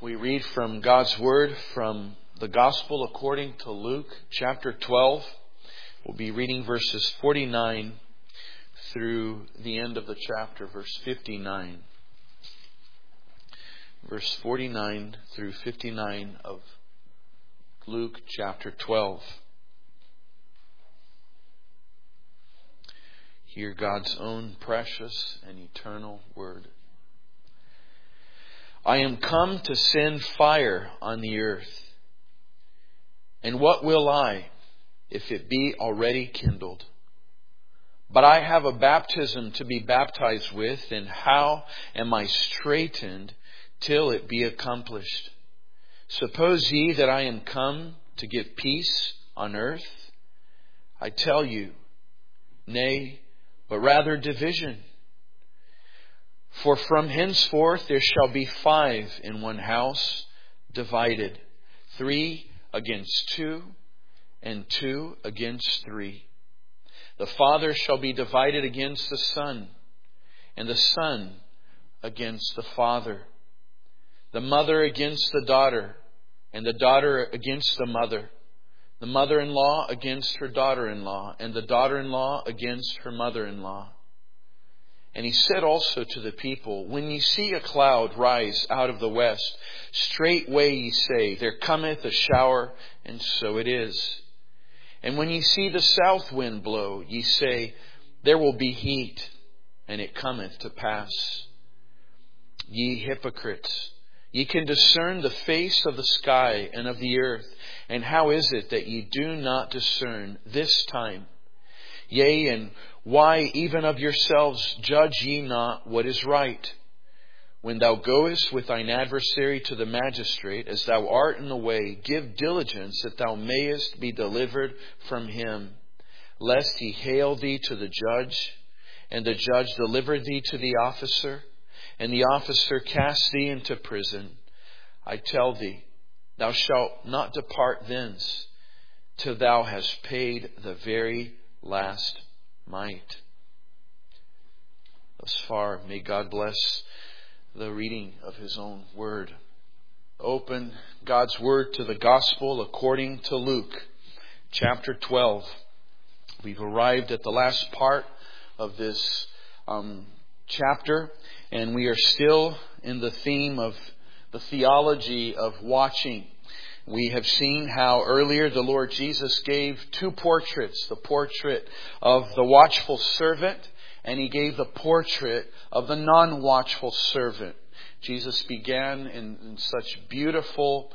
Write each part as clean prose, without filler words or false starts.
We read from God's Word from the Gospel according to Luke chapter 12. We'll be reading verses 49 through the end of the chapter, verse 59. Verse 49 through 59 of Luke chapter 12. Hear God's own precious and eternal Word. I am come to send fire on the earth. And what will I, if it be already kindled? But I have a baptism to be baptized with, and how am I straitened till it be accomplished? Suppose ye that I am come to give peace on earth? I tell you, nay, but rather division. For from henceforth there shall be 5 in one house, divided, 3 against 2, and 2 against 3. The father shall be divided against the son, and the son against the father. The mother against the daughter, and the daughter against the mother. The mother-in-law against her daughter-in-law, and the daughter-in-law against her mother-in-law. And he said also to the people, when ye see a cloud rise out of the west, straightway ye say, there cometh a shower, and so it is. And when ye see the south wind blow, ye say, there will be heat, and it cometh to pass. Ye hypocrites, ye can discern the face of the sky and of the earth, and how is it that ye do not discern this time? Yea, and why even of yourselves judge ye not what is right? When thou goest with thine adversary to the magistrate, as thou art in the way, give diligence that thou mayest be delivered from him, lest he hale thee to the judge, and the judge deliver thee to the officer, and the officer cast thee into prison. I tell thee, thou shalt not depart thence, till thou hast paid the very last mite. Thus far, may God bless the reading of His own Word. Open God's Word to the Gospel according to Luke, chapter 12. We've arrived at the last part of this chapter, and we are still in the theme of the theology of watching. We have seen how earlier the Lord Jesus gave 2 portraits, the portrait of the watchful servant, and He gave the portrait of the non-watchful servant. Jesus began in such beautiful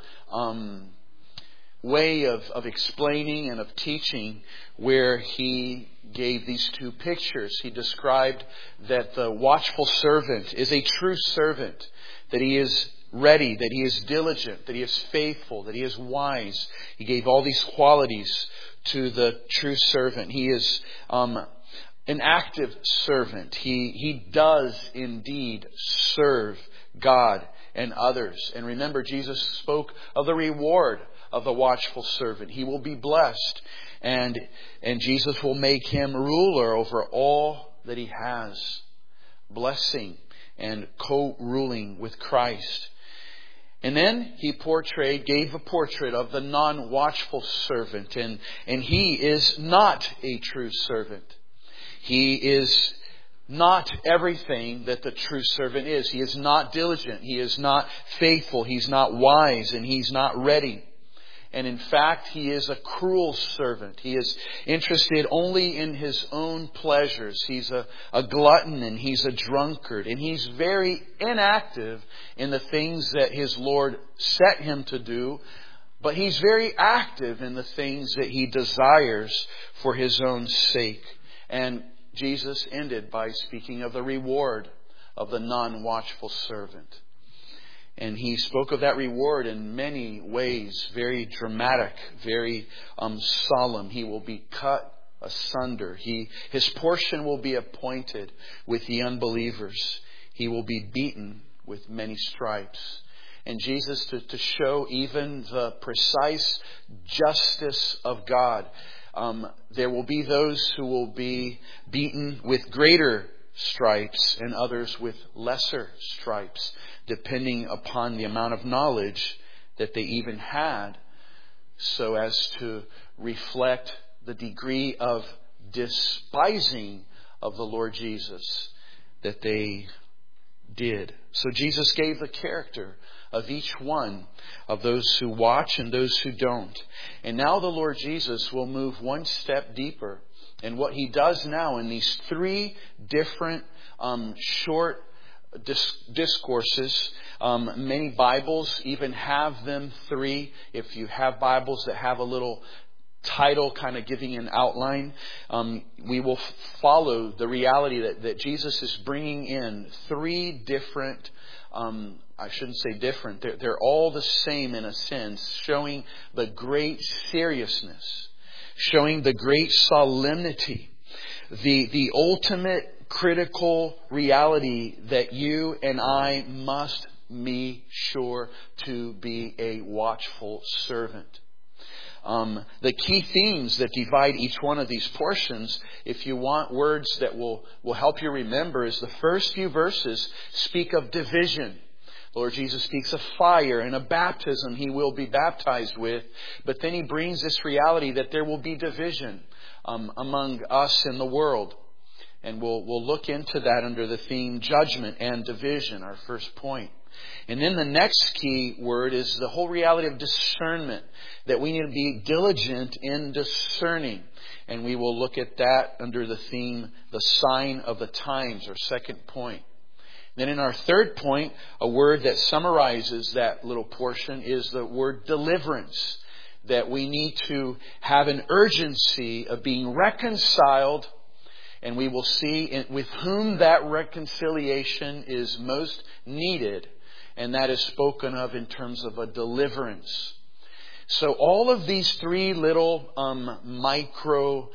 way of explaining and of teaching, where He gave these 2 pictures. He described that the watchful servant is a true servant, that he is ready, that he is diligent, that he is faithful, that he is wise. He gave all these qualities to the true servant. He is an active servant. He does indeed serve God and others. And remember, Jesus spoke of the reward of the watchful servant. He will be blessed, and Jesus will make him ruler over all that he has. Blessing and co-ruling with Christ. And then He gave a portrait of the non-watchful servant. And he is not a true servant. He is not everything that the true servant is. He is not diligent. He is not faithful. He's not wise. And he's not ready. And in fact, he is a cruel servant. He is interested only in his own pleasures. He's a glutton, and he's a drunkard. And he's very inactive in the things that his Lord set him to do. But he's very active in the things that he desires for his own sake. And Jesus ended by speaking of the reward of the non-watchful servant. And He spoke of that reward in many ways, very dramatic, very solemn. He will be cut asunder. His portion will be appointed with the unbelievers. He will be beaten with many stripes. And Jesus, to show even the precise justice of God, there will be those who will be beaten with greater stripes and others with lesser stripes, depending upon the amount of knowledge that they even had, so as to reflect the degree of despising of the Lord Jesus that they did. So Jesus gave the character of each one of those who watch and those who don't. And now the Lord Jesus will move one step deeper. And what He does now in these three different short discourses, many Bibles even have them three. If you have Bibles that have a little title kind of giving an outline, we will follow the reality that Jesus is bringing in three different, I shouldn't say different, they're all the same in a sense, showing the great seriousness, showing the great solemnity, the ultimate critical reality that you and I must be sure to be a watchful servant. The key themes that divide each one of these portions, if you want words that will help you remember, is the first few verses speak of division. Lord Jesus speaks of fire and a baptism He will be baptized with. But then He brings this reality that there will be division among us and the world. And we'll look into that under the theme judgment and division, our first point. And then the next key word is the whole reality of discernment, that we need to be diligent in discerning. And we will look at that under the theme, the sign of the times, our second point. Then in our third point, a word that summarizes that little portion is the word deliverance. That we need to have an urgency of being reconciled. And we will see with whom that reconciliation is most needed. And that is spoken of in terms of a deliverance. So all of these three little micro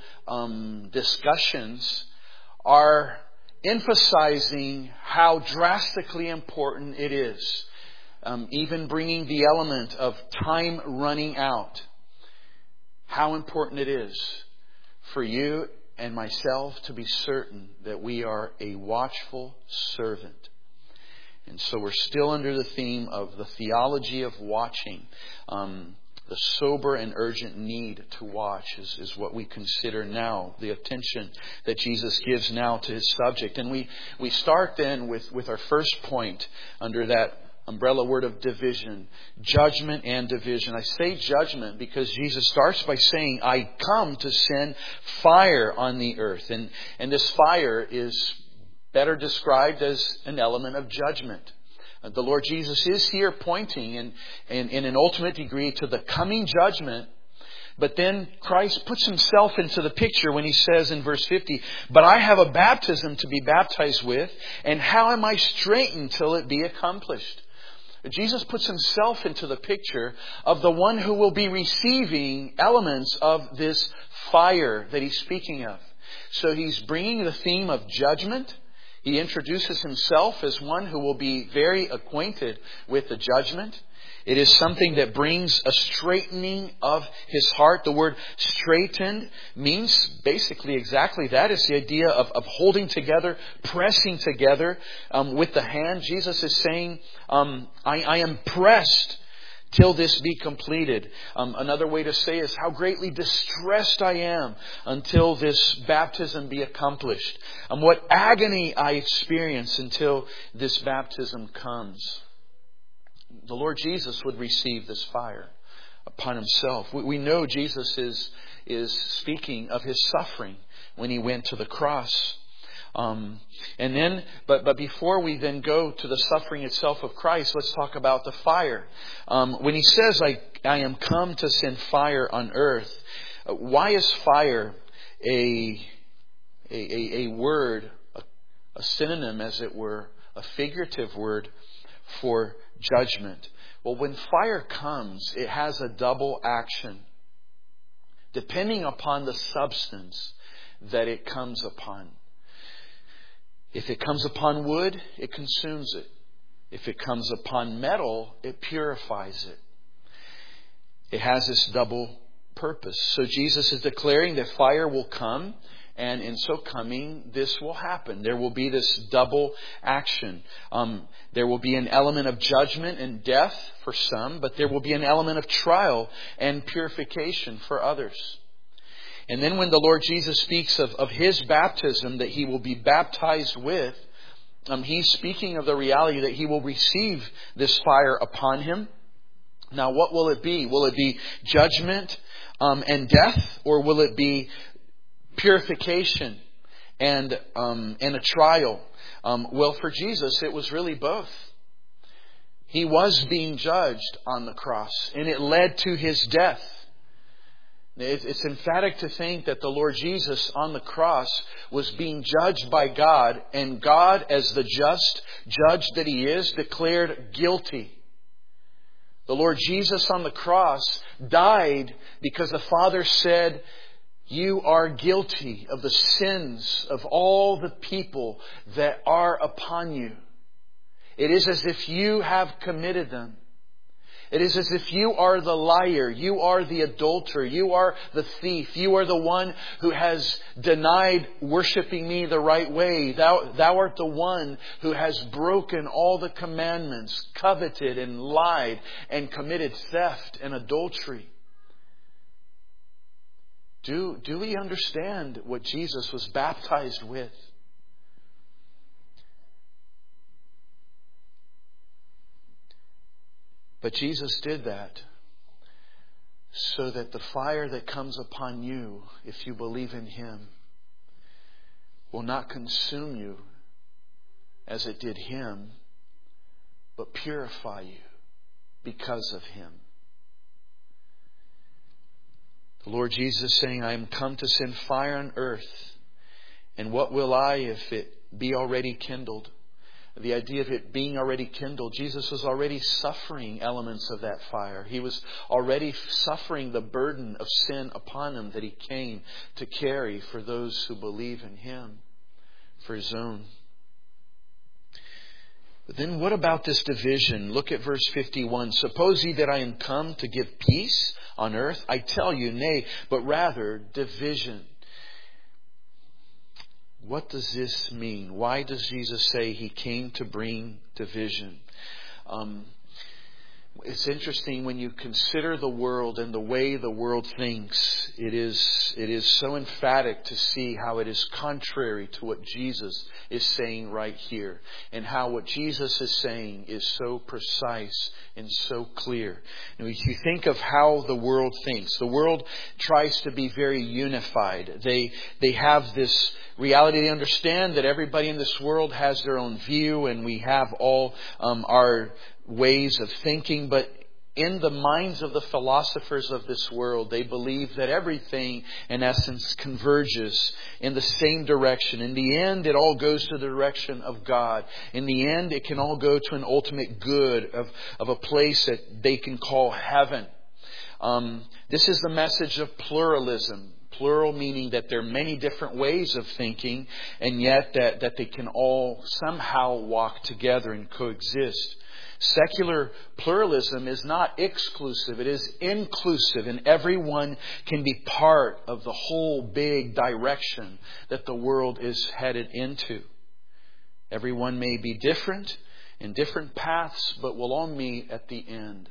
discussions are emphasizing how drastically important it is. Even bringing the element of time running out. How important it is for you and myself to be certain that we are a watchful servant. And so we're still under the theme of the theology of watching. The sober and urgent need to watch is what we consider now. The attention that Jesus gives now to His subject. And we start then with our first point under that umbrella word of division. Judgment and division. I say judgment because Jesus starts by saying, I come to send fire on the earth. And this fire is better described as an element of judgment. The Lord Jesus is here pointing in an ultimate degree to the coming judgment. But then Christ puts Himself into the picture when He says in verse 50, but I have a baptism to be baptized with, and how am I straitened till it be accomplished? Jesus puts Himself into the picture of the one who will be receiving elements of this fire that He's speaking of. So He's bringing the theme of judgment. He introduces Himself as one who will be very acquainted with the judgment. It is something that brings a straightening of His heart. The word straightened means basically exactly that. It's the idea of holding together, pressing together with the hand. Jesus is saying, I am pressed till this be completed. Another way to say is how greatly distressed I am until this baptism be accomplished. What agony I experience until this baptism comes. The Lord Jesus would receive this fire upon Himself. We know Jesus is speaking of His suffering when He went to the cross. But before we then go to the suffering itself of Christ, let's talk about the fire. When He says, I am come to send fire on earth, why is fire a word, a synonym as it were, a figurative word for judgment? Well, when fire comes, it has a double action. Depending upon the substance that it comes upon. If it comes upon wood, it consumes it. If it comes upon metal, it purifies it. It has this double purpose. So Jesus is declaring that fire will come And in so coming, this will happen. There will be this double action. There will be an element of judgment and death for some, but there will be an element of trial and purification for others. And then when the Lord Jesus speaks of His baptism that He will be baptized with, He's speaking of the reality that He will receive this fire upon Him. Now, what will it be? Will it be judgment and death, or will it be purification and a trial? Well, for Jesus, it was really both. He was being judged on the cross, and it led to His death. It's emphatic to think that the Lord Jesus on the cross was being judged by God, and God, as the just judge that He is, declared guilty. The Lord Jesus on the cross died because the Father said, "You are guilty of the sins of all the people that are upon you. It is as if you have committed them. It is as if you are the liar, you are the adulterer, you are the thief, you are the one who has denied worshiping me the right way. Thou art the one who has broken all the commandments, coveted and lied and committed theft and adultery." Do we understand what Jesus was baptized with? But Jesus did that so that the fire that comes upon you, if you believe in Him, will not consume you as it did Him, but purify you because of Him. The Lord Jesus is saying, "I am come to send fire on earth. And what will I if it be already kindled?" The idea of it being already kindled, Jesus was already suffering elements of that fire. He was already suffering the burden of sin upon Him that He came to carry for those who believe in Him, for His own. But then what about this division? Look at verse 51. "Suppose ye that I am come to give peace on earth? I tell you, nay, but rather division." What does this mean? Why does Jesus say He came to bring division? It's interesting when you consider the world and the way the world thinks. It is so emphatic to see how it is contrary to what Jesus is saying right here, and how what Jesus is saying is so precise and so clear. And if you think of how the world thinks, the world tries to be very unified. They have this reality. They understand that everybody in this world has their own view, and we have all our ways of thinking. But in the minds of the philosophers of this world, they believe that everything, in essence, converges in the same direction. In the end, it all goes to the direction of God. In the end, it can all go to an ultimate good of a place that they can call heaven. This is the message of pluralism. Plural meaning that there are many different ways of thinking, and yet that they can all somehow walk together and coexist. Secular pluralism is not exclusive, it is inclusive, and everyone can be part of the whole big direction that the world is headed into. Everyone may be different in different paths, but will all meet at the end.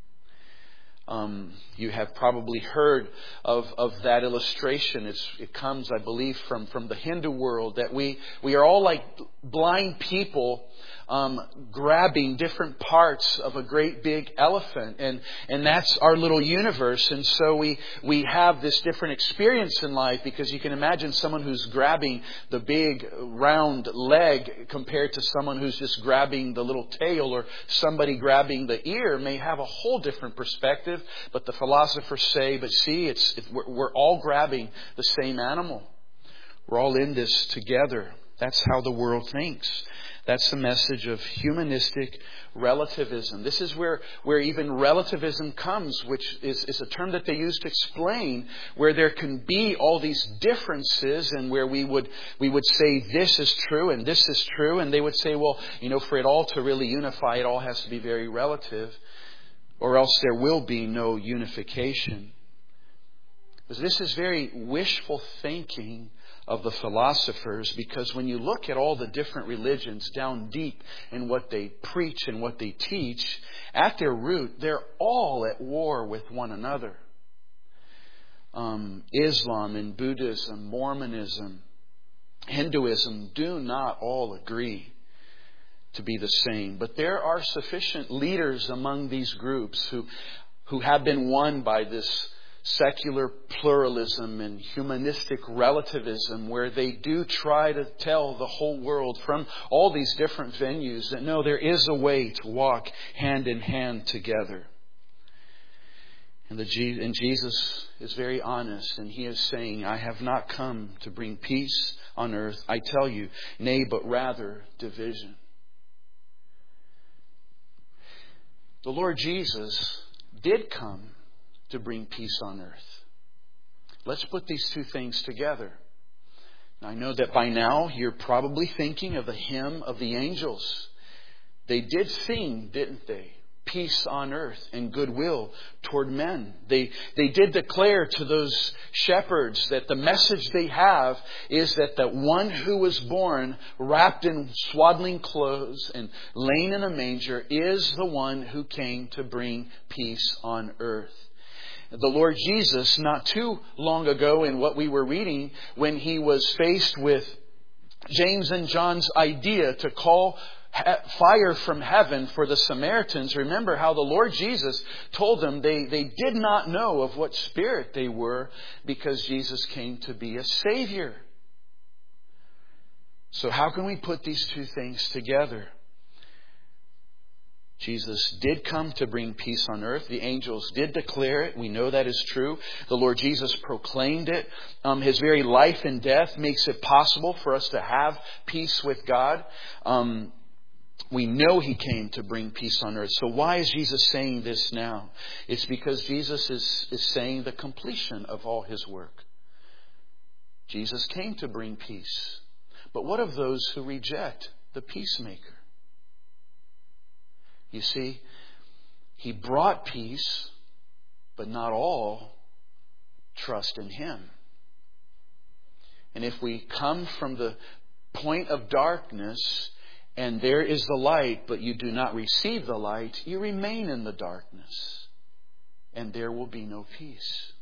You have probably heard of that illustration. It comes, I believe, from the Hindu world, that we are all like blind people grabbing different parts of a great big elephant, and that's our little universe. And so we have this different experience in life, because you can imagine someone who's grabbing the big round leg compared to someone who's just grabbing the little tail, or somebody grabbing the ear may have a whole different perspective. But the philosophers say, but see, we're all grabbing the same animal. We're all in this together. That's how the world thinks. That's the message of humanistic relativism. This is where even relativism comes, which is a term that they use to explain where there can be all these differences, and where we would say this is true and this is true, and they would say, well, for it all to really unify, it all has to be very relative, or else there will be no unification. Because this is very wishful thinking of the philosophers, because when you look at all the different religions down deep in what they preach and what they teach, at their root, they're all at war with one another. Islam and Buddhism, Mormonism, Hinduism do not all agree to be the same. But there are sufficient leaders among these groups who have been won by this secular pluralism and humanistic relativism, where they do try to tell the whole world from all these different venues that no, there is a way to walk hand in hand together. And Jesus is very honest, and He is saying, I have not come to bring peace on earth. I tell you, nay, but rather division. The Lord Jesus did come to bring peace on earth. Let's put these two things together. Now, I know that by now you're probably thinking of the hymn of the angels. They did sing, didn't they? Peace on earth and goodwill toward men. They did declare to those shepherds that the message they have is that the one who was born wrapped in swaddling clothes and laying in a manger is the one who came to bring peace on earth. The Lord Jesus, not too long ago in what we were reading, when He was faced with James and John's idea to call fire from heaven for the Samaritans, remember how the Lord Jesus told them they did not know of what spirit they were, because Jesus came to be a Savior. So how can we put these two things together? Jesus did come to bring peace on earth. The angels did declare it. We know that is true. The Lord Jesus proclaimed it. His very life and death makes it possible for us to have peace with God. We know He came to bring peace on earth. So why is Jesus saying this now? It's because Jesus is saying the completion of all His work. Jesus came to bring peace. But what of those who reject the peacemaker? You see, He brought peace, but not all trust in Him. And if we come from the point of darkness, and there is the light, but you do not receive the light, you remain in the darkness, and there will be no peace.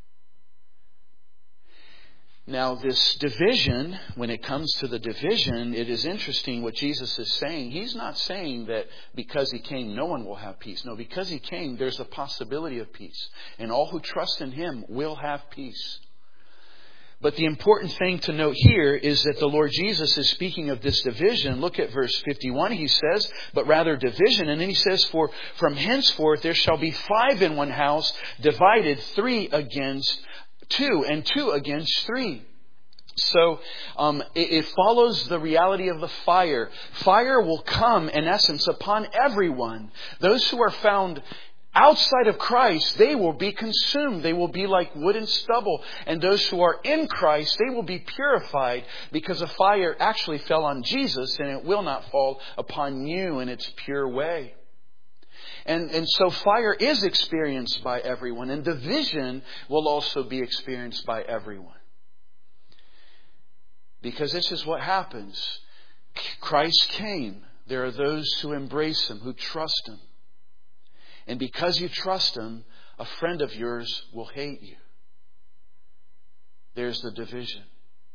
Now, this division, when it comes to the division, it is interesting what Jesus is saying. He's not saying that because He came, no one will have peace. No, because He came, there's a possibility of peace. And all who trust in Him will have peace. But the important thing to note here is that the Lord Jesus is speaking of this division. Look at verse 51. He says, but rather division. And then He says, for from henceforth there shall be 5 in one house, divided 3 against 2 and 2 against 3. So it follows the reality of the fire. Fire will come, in essence, upon everyone. Those who are found outside of Christ, they will be consumed. They will be like wood and stubble. And those who are in Christ, they will be purified, because the fire actually fell on Jesus, and it will not fall upon you in its pure way. And so fire is experienced by everyone, and division will also be experienced by everyone. Because this is what happens. Christ came. There are those who embrace Him, who trust Him. And because you trust Him, a friend of yours will hate you. There's the division.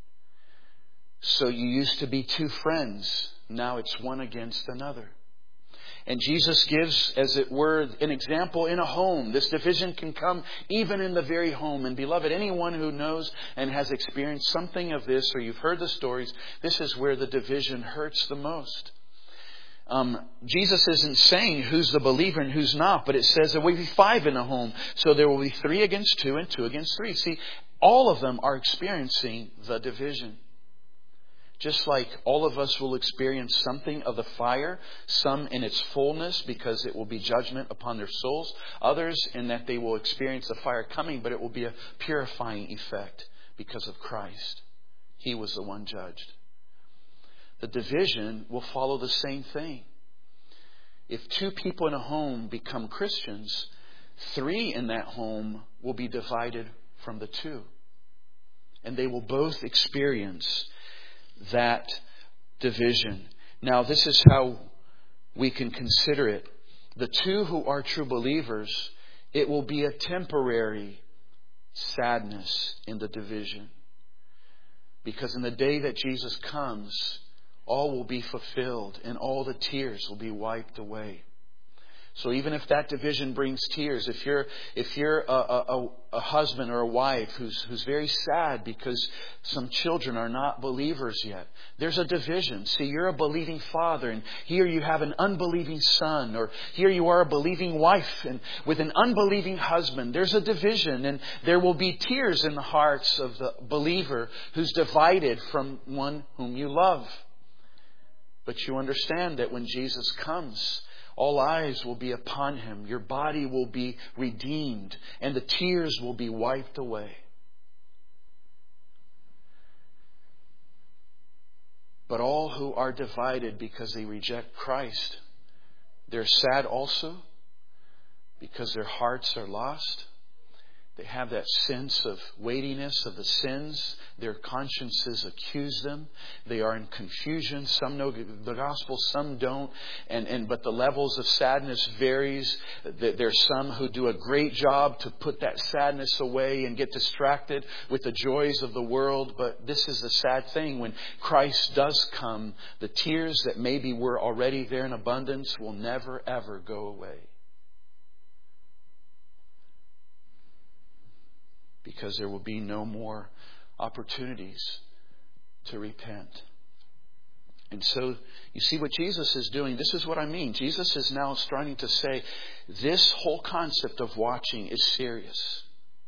So you used to be 2 friends. Now it's one against another. And Jesus gives, as it were, an example in a home. This division can come even in the very home. And beloved, anyone who knows and has experienced something of this, or you've heard the stories, this is where the division hurts the most. Jesus isn't saying who's the believer and who's not, but it says there will be 5 in a home. So there will be 3 against 2 and 2 against 3. See, all of them are experiencing the division. Just like all of us will experience something of the fire, some in its fullness because it will be judgment upon their souls. Others in that they will experience the fire coming, but it will be a purifying effect because of Christ. He was the one judged. The division will follow the same thing. If 2 people in a home become Christians, 3 in that home will be divided from the 2. And they will both experience that division. Now, this is how we can consider it. The two who are true believers, it will be a temporary sadness in the division. Because in the day that Jesus comes, all will be fulfilled and all the tears will be wiped away. So even if that division brings tears, if you're a husband or a wife who's very sad because some children are not believers yet, there's a division. See, you're a believing father, and here you have an unbelieving son, or here you are a believing wife and with an unbelieving husband. There's a division, and there will be tears in the hearts of the believer who's divided from one whom you love. But you understand that when Jesus comes, all eyes will be upon Him. Your body will be redeemed. And the tears will be wiped away. But all who are divided because they reject Christ, they're sad also because their hearts are lost. They have that sense of weightiness of the sins. Their consciences accuse them. They are in confusion. Some know the gospel, some don't. But the levels of sadness varies. There's some who do a great job to put that sadness away and get distracted with the joys of the world. But this is the sad thing. When Christ does come, the tears that maybe were already there in abundance will never, ever go away. Because there will be no more opportunities to repent. And so you see what Jesus is doing. This is what I mean. Jesus is now starting to say this whole concept of watching is serious.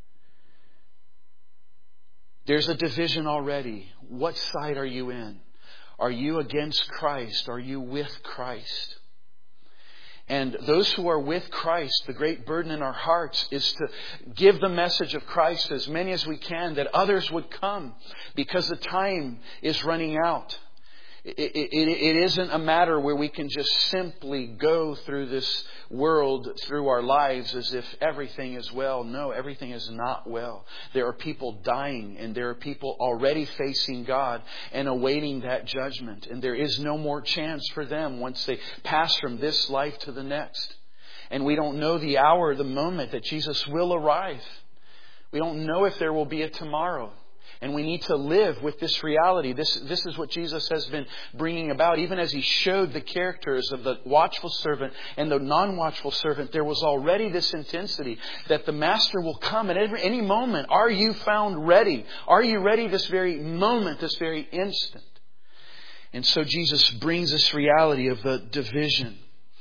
There's a division already. What side are you in? Are you against Christ? Are you with Christ? And those who are with Christ, the great burden in our hearts is to give the message of Christ to as many as we can, that others would come, because the time is running out. It isn't a matter where we can just simply go through this world, through our lives, as if everything is well. No, everything is not well. There are people dying, and there are people already facing God and awaiting that judgment. And there is no more chance for them once they pass from this life to the next. And we don't know the hour, the moment that Jesus will arrive. We don't know if there will be a tomorrow. And we need to live with this reality. This is what Jesus has been bringing about. Even as He showed the characters of the watchful servant and the non-watchful servant, there was already this intensity that the Master will come at any moment. Are you found ready? Are you ready this very moment, this very instant? And so Jesus brings this reality of the division.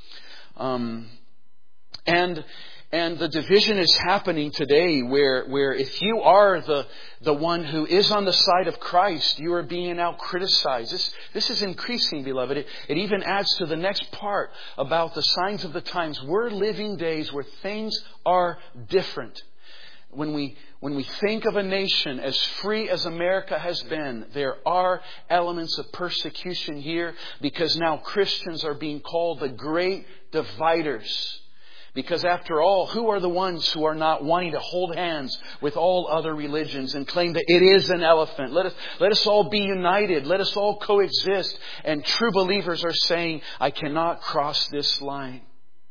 And the division is happening today where if you are the one who is on the side of Christ, you are being now criticized. This is increasing, beloved. It even adds to the next part about the signs of the times. We're living days where things are different. When we think of a nation as free as America has been, there are elements of persecution here, because now Christians are being called the great dividers. Because after all, who are the ones who are not wanting to hold hands with all other religions and claim that it is an elephant? Let us all be united. Let us all coexist. And true believers are saying, I cannot cross this line.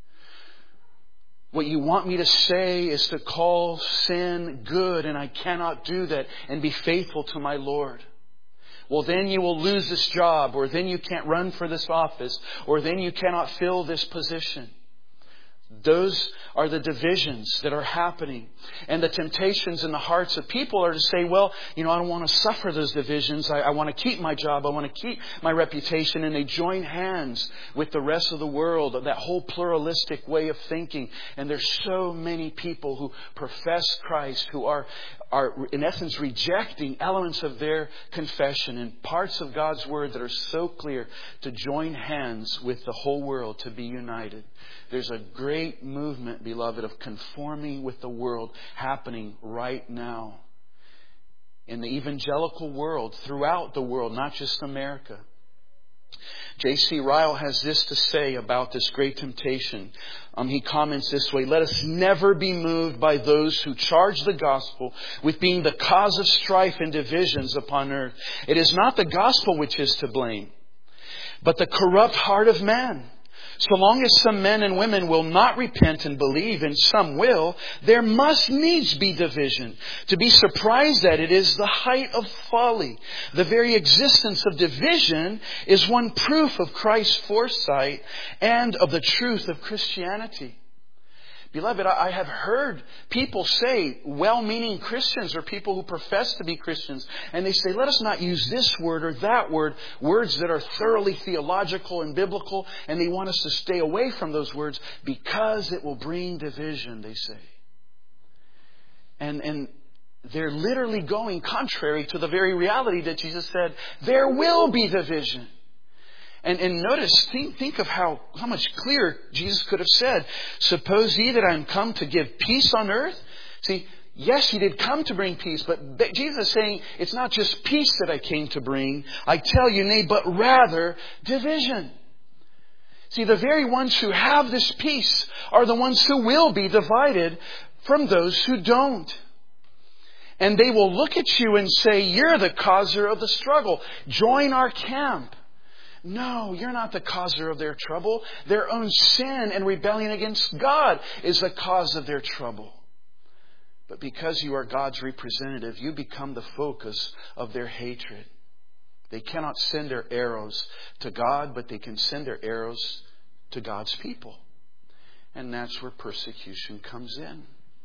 What you want me to say is to call sin good, and I cannot do that and be faithful to my Lord. Well, then you will lose this job, or then you can't run for this office, or then you cannot fill this position. Those are the divisions that are happening. And the temptations in the hearts of people are to say, well, I don't want to suffer those divisions. I want to keep my job. I want to keep my reputation. And they join hands with the rest of the world, that whole pluralistic way of thinking. And there's so many people who profess Christ, who are in essence rejecting elements of their confession and parts of God's Word that are so clear, to join hands with the whole world to be united. There's a great movement, beloved, of conforming with the world happening right now in the evangelical world, throughout the world, not just America. J.C. Ryle has this to say about this great temptation. He comments this way: let us never be moved by those who charge the gospel with being the cause of strife and divisions upon earth. It is not the gospel which is to blame, but the corrupt heart of man. So long as some men and women will not repent and believe, and some will, there must needs be division. To be surprised at it is the height of folly. The very existence of division is one proof of Christ's foresight and of the truth of Christianity. Beloved, I have heard people say, well-meaning Christians or people who profess to be Christians, and they say, let us not use this word or that word, words that are thoroughly theological and biblical, and they want us to stay away from those words because it will bring division, they say. And they're literally going contrary to the very reality that Jesus said, there will be division. And notice, think of how much clearer Jesus could have said, suppose ye that I am come to give peace on earth? See, yes, He did come to bring peace, but Jesus is saying, it's not just peace that I came to bring. I tell you, nay, but rather division. See, the very ones who have this peace are the ones who will be divided from those who don't. And they will look at you and say, you're the causer of the struggle. Join our camp. No, you're not the causer of their trouble. Their own sin and rebellion against God is the cause of their trouble. But because you are God's representative, you become the focus of their hatred. They cannot send their arrows to God, but they can send their arrows to God's people. And that's where persecution comes in.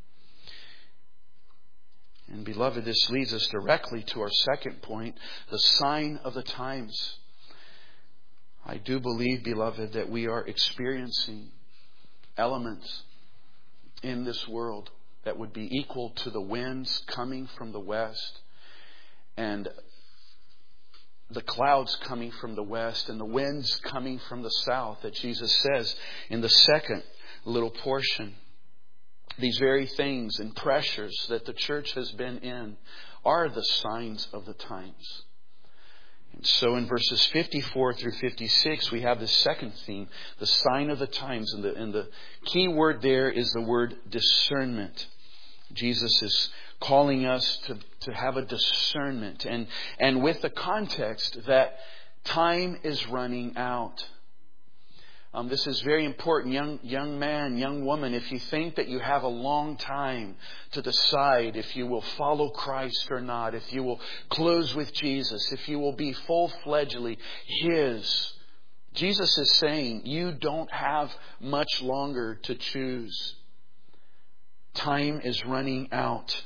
And beloved, this leads us directly to our second point, the sign of the times. I do believe, beloved, that we are experiencing elements in this world that would be equal to the winds coming from the west and the clouds coming from the west and the winds coming from the south that Jesus says in the second little portion. These very things and pressures that the church has been in are the signs of the times. And so in verses 54 through 56, we have the second theme, the sign of the times. And the key word there is the word discernment. Jesus is calling us to have a discernment. And with the context that time is running out. This is very important. Young man, young woman, if you think that you have a long time to decide if you will follow Christ or not, if you will close with Jesus, if you will be full-fledgedly His, Jesus is saying you don't have much longer to choose. Time is running out.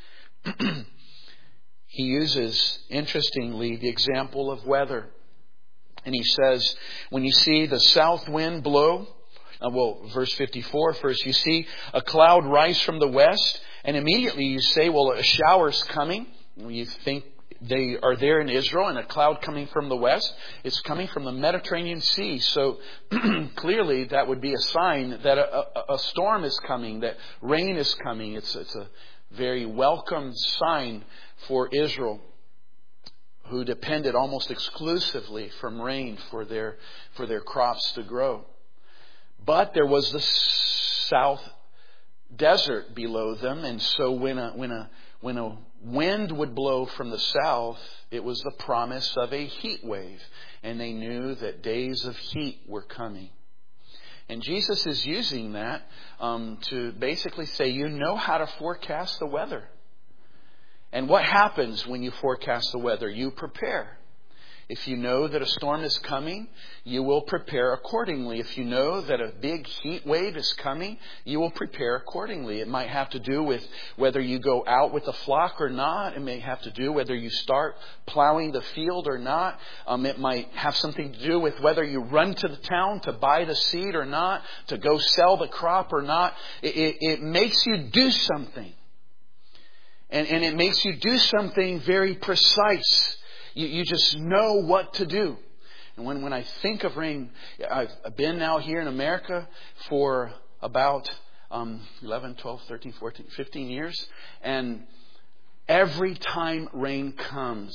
He uses, interestingly, the example of weather. And he says, when you see the south wind blow, verse 54, first you see a cloud rise from the west, and immediately you say, well, a shower's coming. You think they are there in Israel, and a cloud coming from the west. It's coming from the Mediterranean Sea. So clearly that would be a sign that a storm is coming, that rain is coming. It's a very welcome sign for Israel, who depended almost exclusively from rain for their crops to grow. But there was the south desert below them, and so when a wind would blow from the south, it was the promise of a heat wave, and they knew that days of heat were coming. And Jesus is using that to basically say, you know how to forecast the weather. And what happens when you forecast the weather? You prepare. If you know that a storm is coming, you will prepare accordingly. If you know that a big heat wave is coming, you will prepare accordingly. It might have to do with whether you go out with the flock or not. It may have to do whether you start plowing the field or not. It might have something to do with whether you run to the town to buy the seed or not, to go sell the crop or not. It makes you do something. And it makes you do something very precise. You just know what to do. And when I think of rain, I've been now here in America for about 11, 12, 13, 14, 15 years. And every time rain comes,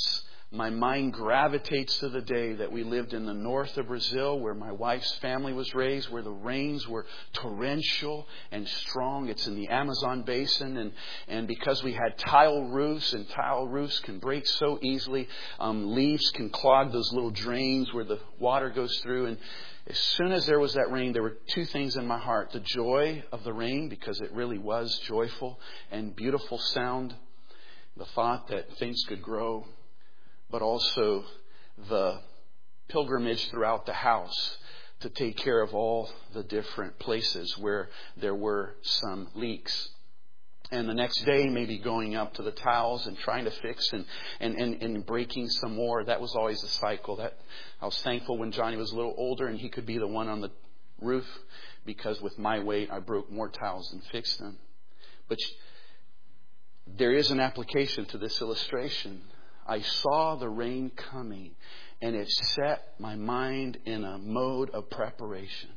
My mind gravitates to the day that we lived in the north of Brazil, where my wife's family was raised, where the rains were torrential and strong. It's in the Amazon basin, and because we had tile roofs, and tile roofs can break so easily, leaves can clog those little drains where the water goes through. And as soon as there was that rain, there were two things in my heart: the joy of the rain, because it really was joyful and beautiful sound, the thought that things could grow, but also the pilgrimage throughout the house to take care of all the different places where there were some leaks. And the next day, maybe going up to the tiles and trying to fix and breaking some more. That was always the cycle. That I was thankful when Johnny was a little older and he could be the one on the roof, because with my weight, I broke more tiles than fixed them. But there is an application to this illustration. I saw the rain coming, and it set my mind in a mode of preparation.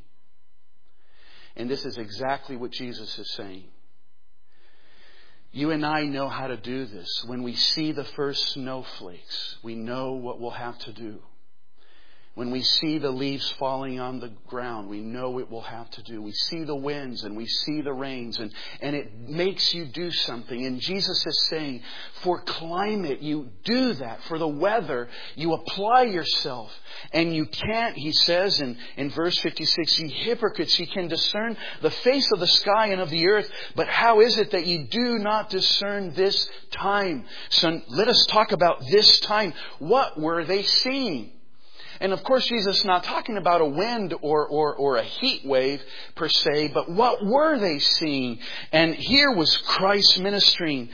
And this is exactly what Jesus is saying. You and I know how to do this. When we see the first snowflakes, we know what we'll have to do. When we see the leaves falling on the ground, we know what we'll have to do. We see the winds and we see the rains, and it makes you do something. And Jesus is saying, for climate, you do that. For the weather, you apply yourself. And you can't, he says in verse 56, ye hypocrites, ye can discern the face of the sky and of the earth, but how is it that ye do not discern this time? So let us talk about this time. What were they seeing? And of course, Jesus is not talking about a wind or a heat wave per se, but what were they seeing? And here was Christ ministering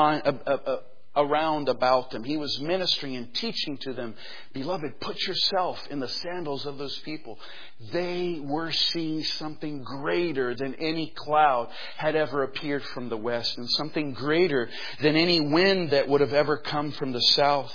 around about them. He was ministering and teaching to them. Beloved, put yourself in the sandals of those people. They were seeing something greater than any cloud had ever appeared from the west, and something greater than any wind that would have ever come from the south.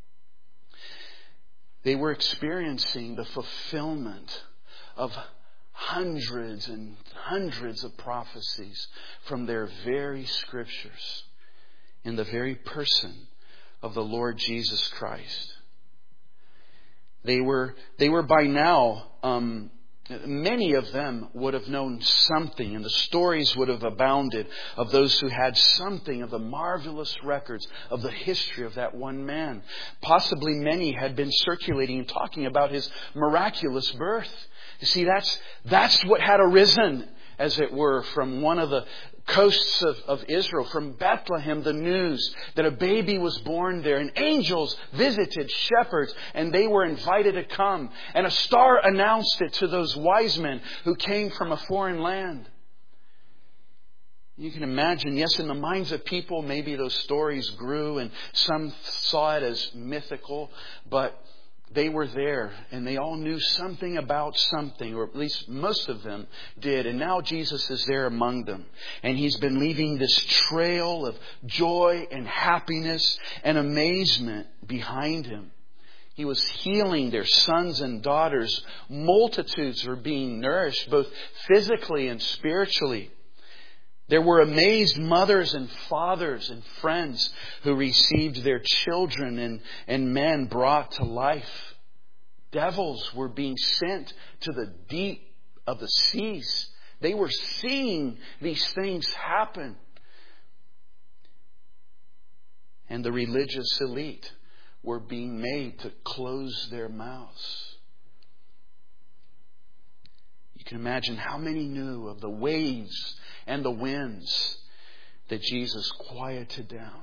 They were experiencing the fulfillment of hundreds and hundreds of prophecies from their very scriptures in the very person of the Lord Jesus Christ. They were by now, many of them would have known something, and the stories would have abounded of those who had something of the marvelous records of the history of that one man. Possibly many had been circulating and talking about his miraculous birth. You see, that's what had arisen, as it were, from one of the coasts of Israel, from Bethlehem, the news that a baby was born there, and angels visited shepherds, and they were invited to come. And a star announced it to those wise men who came from a foreign land. You can imagine, yes, in the minds of people, maybe those stories grew and some saw it as mythical, but they were there and they all knew something about something, or at least most of them did. And now Jesus is there among them. And He's been leaving this trail of joy and happiness and amazement behind Him. He was healing their sons and daughters. Multitudes were being nourished, both physically and spiritually. There were amazed mothers and fathers and friends who received their children and men brought to life. Devils were being sent to the deep of the seas. They were seeing these things happen. And the religious elite were being made to close their mouths. You can imagine how many knew of the waves and the winds that Jesus quieted down.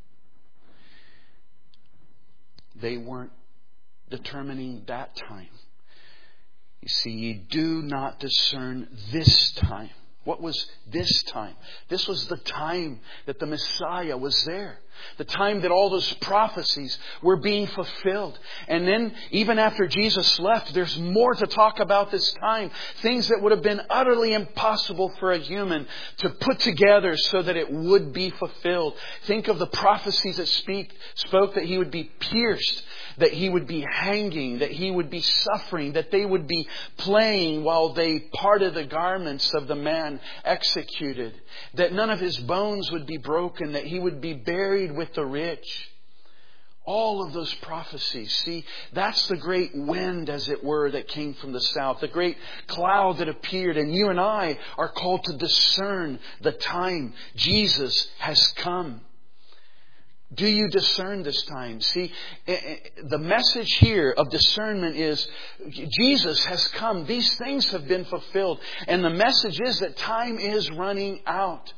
They weren't determining that time. You see, ye do not discern this time. What was this time? This was the time that the Messiah was there. The time that all those prophecies were being fulfilled. And then, even after Jesus left, there's more to talk about this time. Things that would have been utterly impossible for a human to put together so that it would be fulfilled. Think of the prophecies that spoke that He would be pierced, that He would be hanging, that He would be suffering, that they would be playing while they parted the garments of the man executed, that none of His bones would be broken, that He would be buried with the rich. All of those prophecies. See, that's the great wind, as it were, that came from the south. The great cloud that appeared. And you and I are called to discern the time Jesus has come. Do you discern this time? See, the message here of discernment is Jesus has come. These things have been fulfilled. And the message is that time is running out.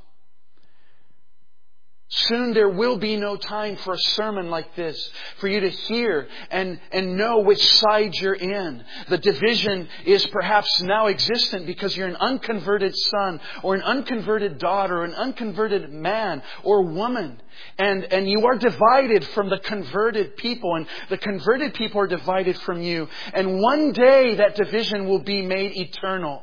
Soon there will be no time for a sermon like this, for you to hear and know which side you're in. The division is perhaps now existent because you're an unconverted son or an unconverted daughter or an unconverted man or woman. And you are divided from the converted people, and the converted people are divided from you. And one day that division will be made eternal.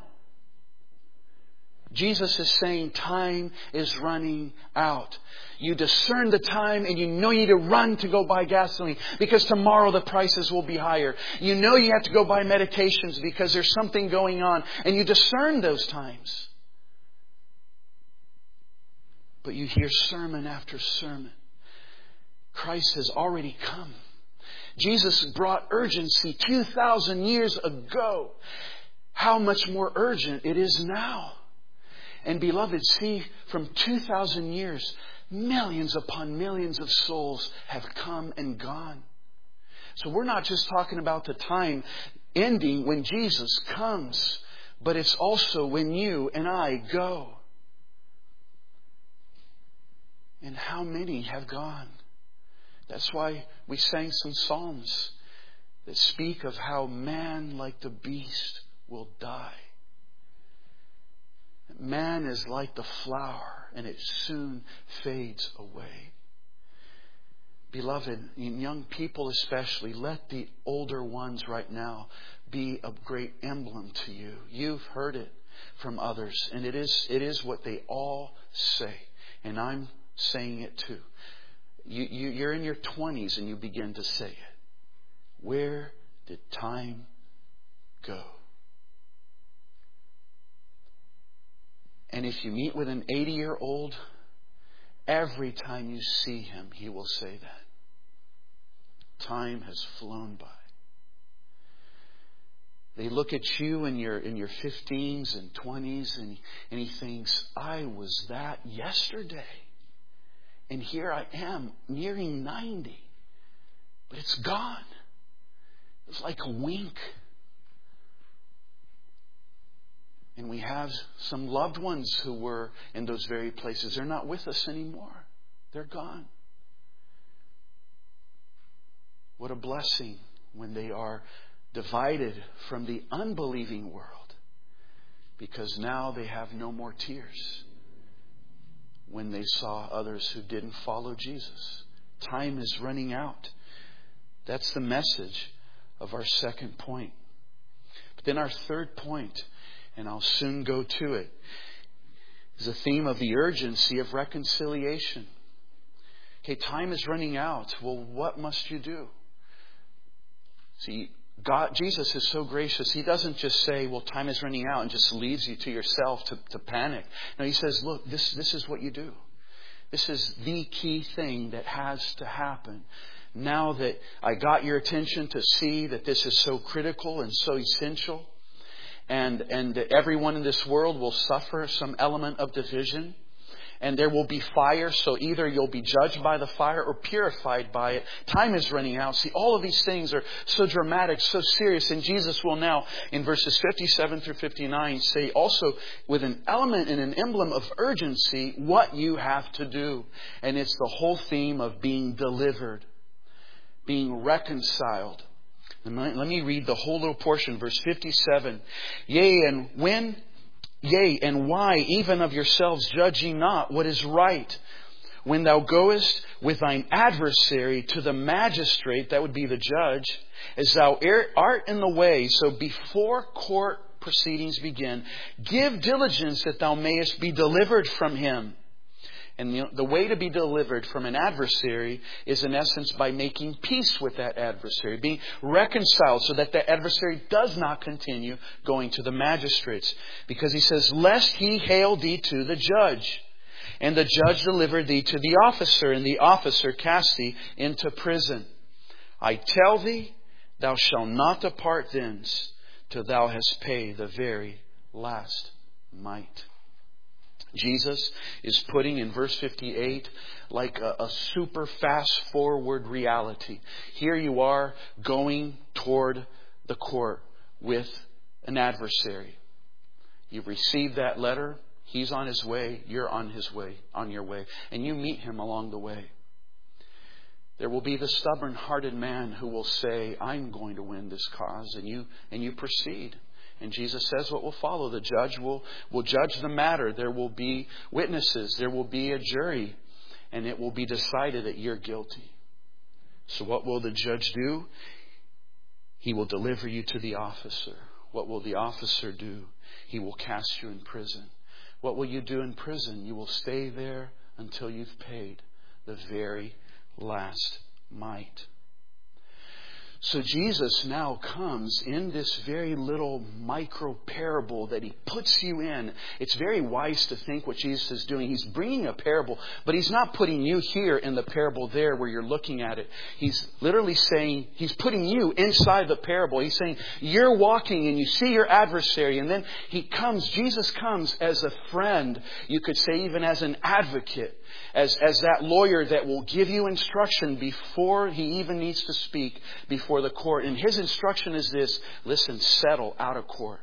Jesus is saying time is running out. You discern the time and you know you need to run to go buy gasoline because tomorrow the prices will be higher. You know you have to go buy medications because there's something going on, and you discern those times. But you hear sermon after sermon. Christ has already come. Jesus brought urgency 2,000 years ago. How much more urgent it is now. And beloved, see, from 2,000 years, millions upon millions of souls have come and gone. So we're not just talking about the time ending when Jesus comes, but it's also when you and I go. And how many have gone? That's why we sang some psalms that speak of how man, like the beast, will die. Man is like the flower, and it soon fades away. Beloved, young people especially, let the older ones right now be a great emblem to you. You've heard it from others, and it is what they all say. And I'm saying it too. You're in your 20s and you begin to say it. Where did time go? And if you meet with an 80-year-old, every time you see him, he will say that. Time has flown by. They look at you in your 15s and 20s and he thinks, I was that yesterday. And here I am, nearing 90. But it's gone. It's like a wink. And we have some loved ones who were in those very places. They're not with us anymore. They're gone. What a blessing when they are divided from the unbelieving world, because now they have no more tears when they saw others who didn't follow Jesus. Time is running out. That's the message of our second point. But then our third point, and I'll soon go to it, is the theme of the urgency of reconciliation. Okay, time is running out. Well, what must you do? See, Jesus is so gracious. He doesn't just say, well, time is running out, and just leaves you to yourself to panic. No, He says, look, this is what you do. This is the key thing that has to happen. Now that I got your attention to see that this is so critical and so essential, and everyone in this world will suffer some element of division, and there will be fire, so either you'll be judged by the fire or purified by it. Time is running out. See, all of these things are so dramatic, so serious, and Jesus will now, in verses 57 through 59, say also with an element and an emblem of urgency what you have to do. And it's the whole theme of being delivered, being reconciled. Let me read the whole little portion, verse 57. Yea, and why, even of yourselves, judge ye not what is right? When thou goest with thine adversary to the magistrate, that would be the judge, as thou art in the way, so before court proceedings begin, give diligence that thou mayest be delivered from him. And the way to be delivered from an adversary is, in essence, by making peace with that adversary, being reconciled so that the adversary does not continue going to the magistrates. Because he says, lest he hale thee to the judge, and the judge deliver thee to the officer, and the officer cast thee into prison. I tell thee, thou shalt not depart thence till thou hast paid the very last mite. Jesus is putting in verse 58 like a super fast forward reality. Here you are going toward the court with an adversary. You've received that letter. He's on his way. You're on your way. And you meet him along the way. There will be the stubborn-hearted man who will say, I'm going to win this cause. And you proceed. And Jesus says what will follow. The judge will judge the matter. There will be witnesses. There will be a jury. And it will be decided that you're guilty. So what will the judge do? He will deliver you to the officer. What will the officer do? He will cast you in prison. What will you do in prison? You will stay there until you've paid the very last mite. So Jesus now comes in this very little micro parable that He puts you in. It's very wise to think what Jesus is doing. He's bringing a parable, but He's not putting you here in the parable there where you're looking at it. He's literally saying, He's putting you inside the parable. He's saying, you're walking and you see your adversary, and then Jesus comes as a friend, you could say even as an advocate, as that lawyer that will give you instruction before he even needs to speak before the court. And his instruction is this: listen, settle out of court.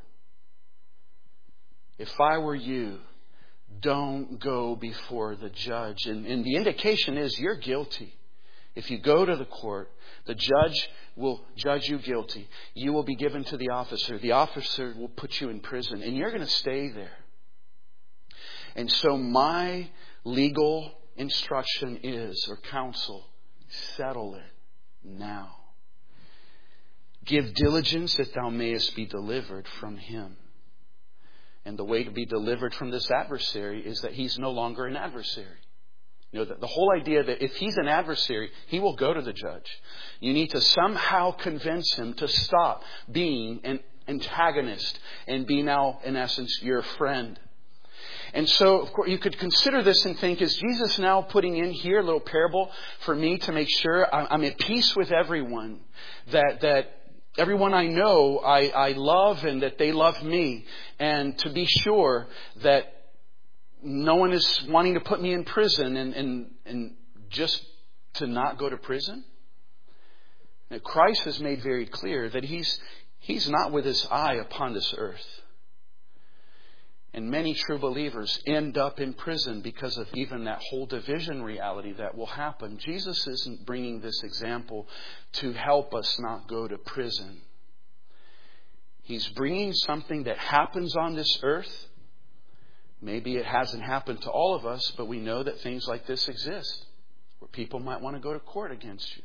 If I were you, don't go before the judge. And the indication is you're guilty. If you go to the court, the judge will judge you guilty. You will be given to the officer. The officer will put you in prison, and you're going to stay there. And so my legal instruction is, or counsel, settle it now. Give diligence that thou mayest be delivered from him. And the way to be delivered from this adversary is that he's no longer an adversary. You know, the whole idea that if he's an adversary, he will go to the judge. You need to somehow convince him to stop being an antagonist and be now, in essence, your friend. And so, of course, you could consider this and think, is Jesus now putting in here a little parable for me to make sure I'm at peace with everyone? That everyone I know, I love, and that they love me. And to be sure that no one is wanting to put me in prison and just to not go to prison? Now, Christ has made very clear that He's not with His eye upon this earth. And many true believers end up in prison because of even that whole division reality that will happen. Jesus isn't bringing this example to help us not go to prison. He's bringing something that happens on this earth. Maybe it hasn't happened to all of us, but we know that things like this exist, where people might want to go to court against you.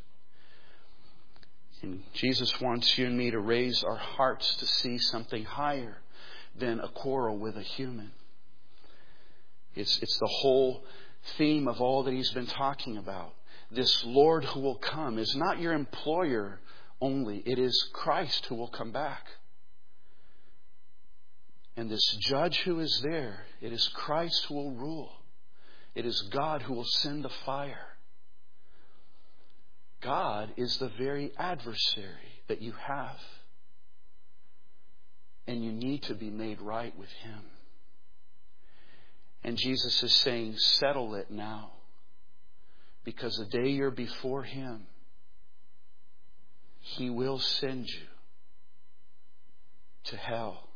And Jesus wants you and me to raise our hearts to see something higher than a quarrel with a human. It's the whole theme of all that He's been talking about. This Lord who will come is not your employer only. It is Christ who will come back. And this judge who is there, it is Christ who will rule. It is God who will send the fire. God is the very adversary that you have. And you need to be made right with Him. And Jesus is saying, settle it now. Because the day you're before Him, He will send you to hell,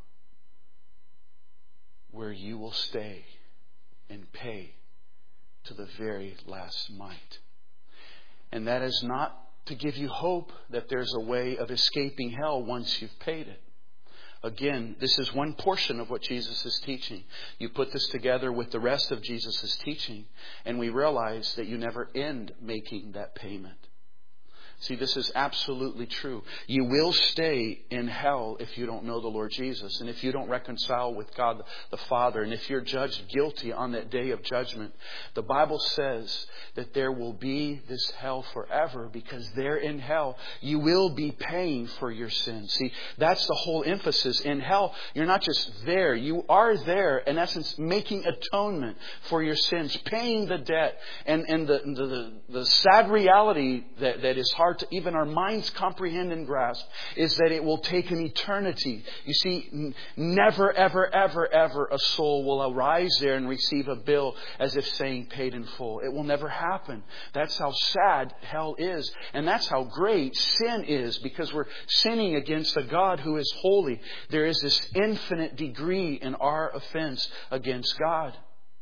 where you will stay and pay to the very last mite. And that is not to give you hope that there's a way of escaping hell once you've paid it. Again, this is one portion of what Jesus is teaching. You put this together with the rest of Jesus' teaching, and we realize that you never end making that payment. See, this is absolutely true. You will stay in hell if you don't know the Lord Jesus, and if you don't reconcile with God the Father, and if you're judged guilty on that day of judgment. The Bible says that there will be this hell forever, because there in hell you will be paying for your sins. See, that's the whole emphasis. In hell, you're not just there. You are there, in essence, making atonement for your sins, paying the debt. And the sad reality that is hard hard to even our minds comprehend and grasp, is that it will take an eternity. You see, never, ever, ever, ever a soul will arise there and receive a bill as if saying paid in full. It will never happen. That's how sad hell is. And that's how great sin is, because we're sinning against a God who is holy. There is this infinite degree in our offense against God.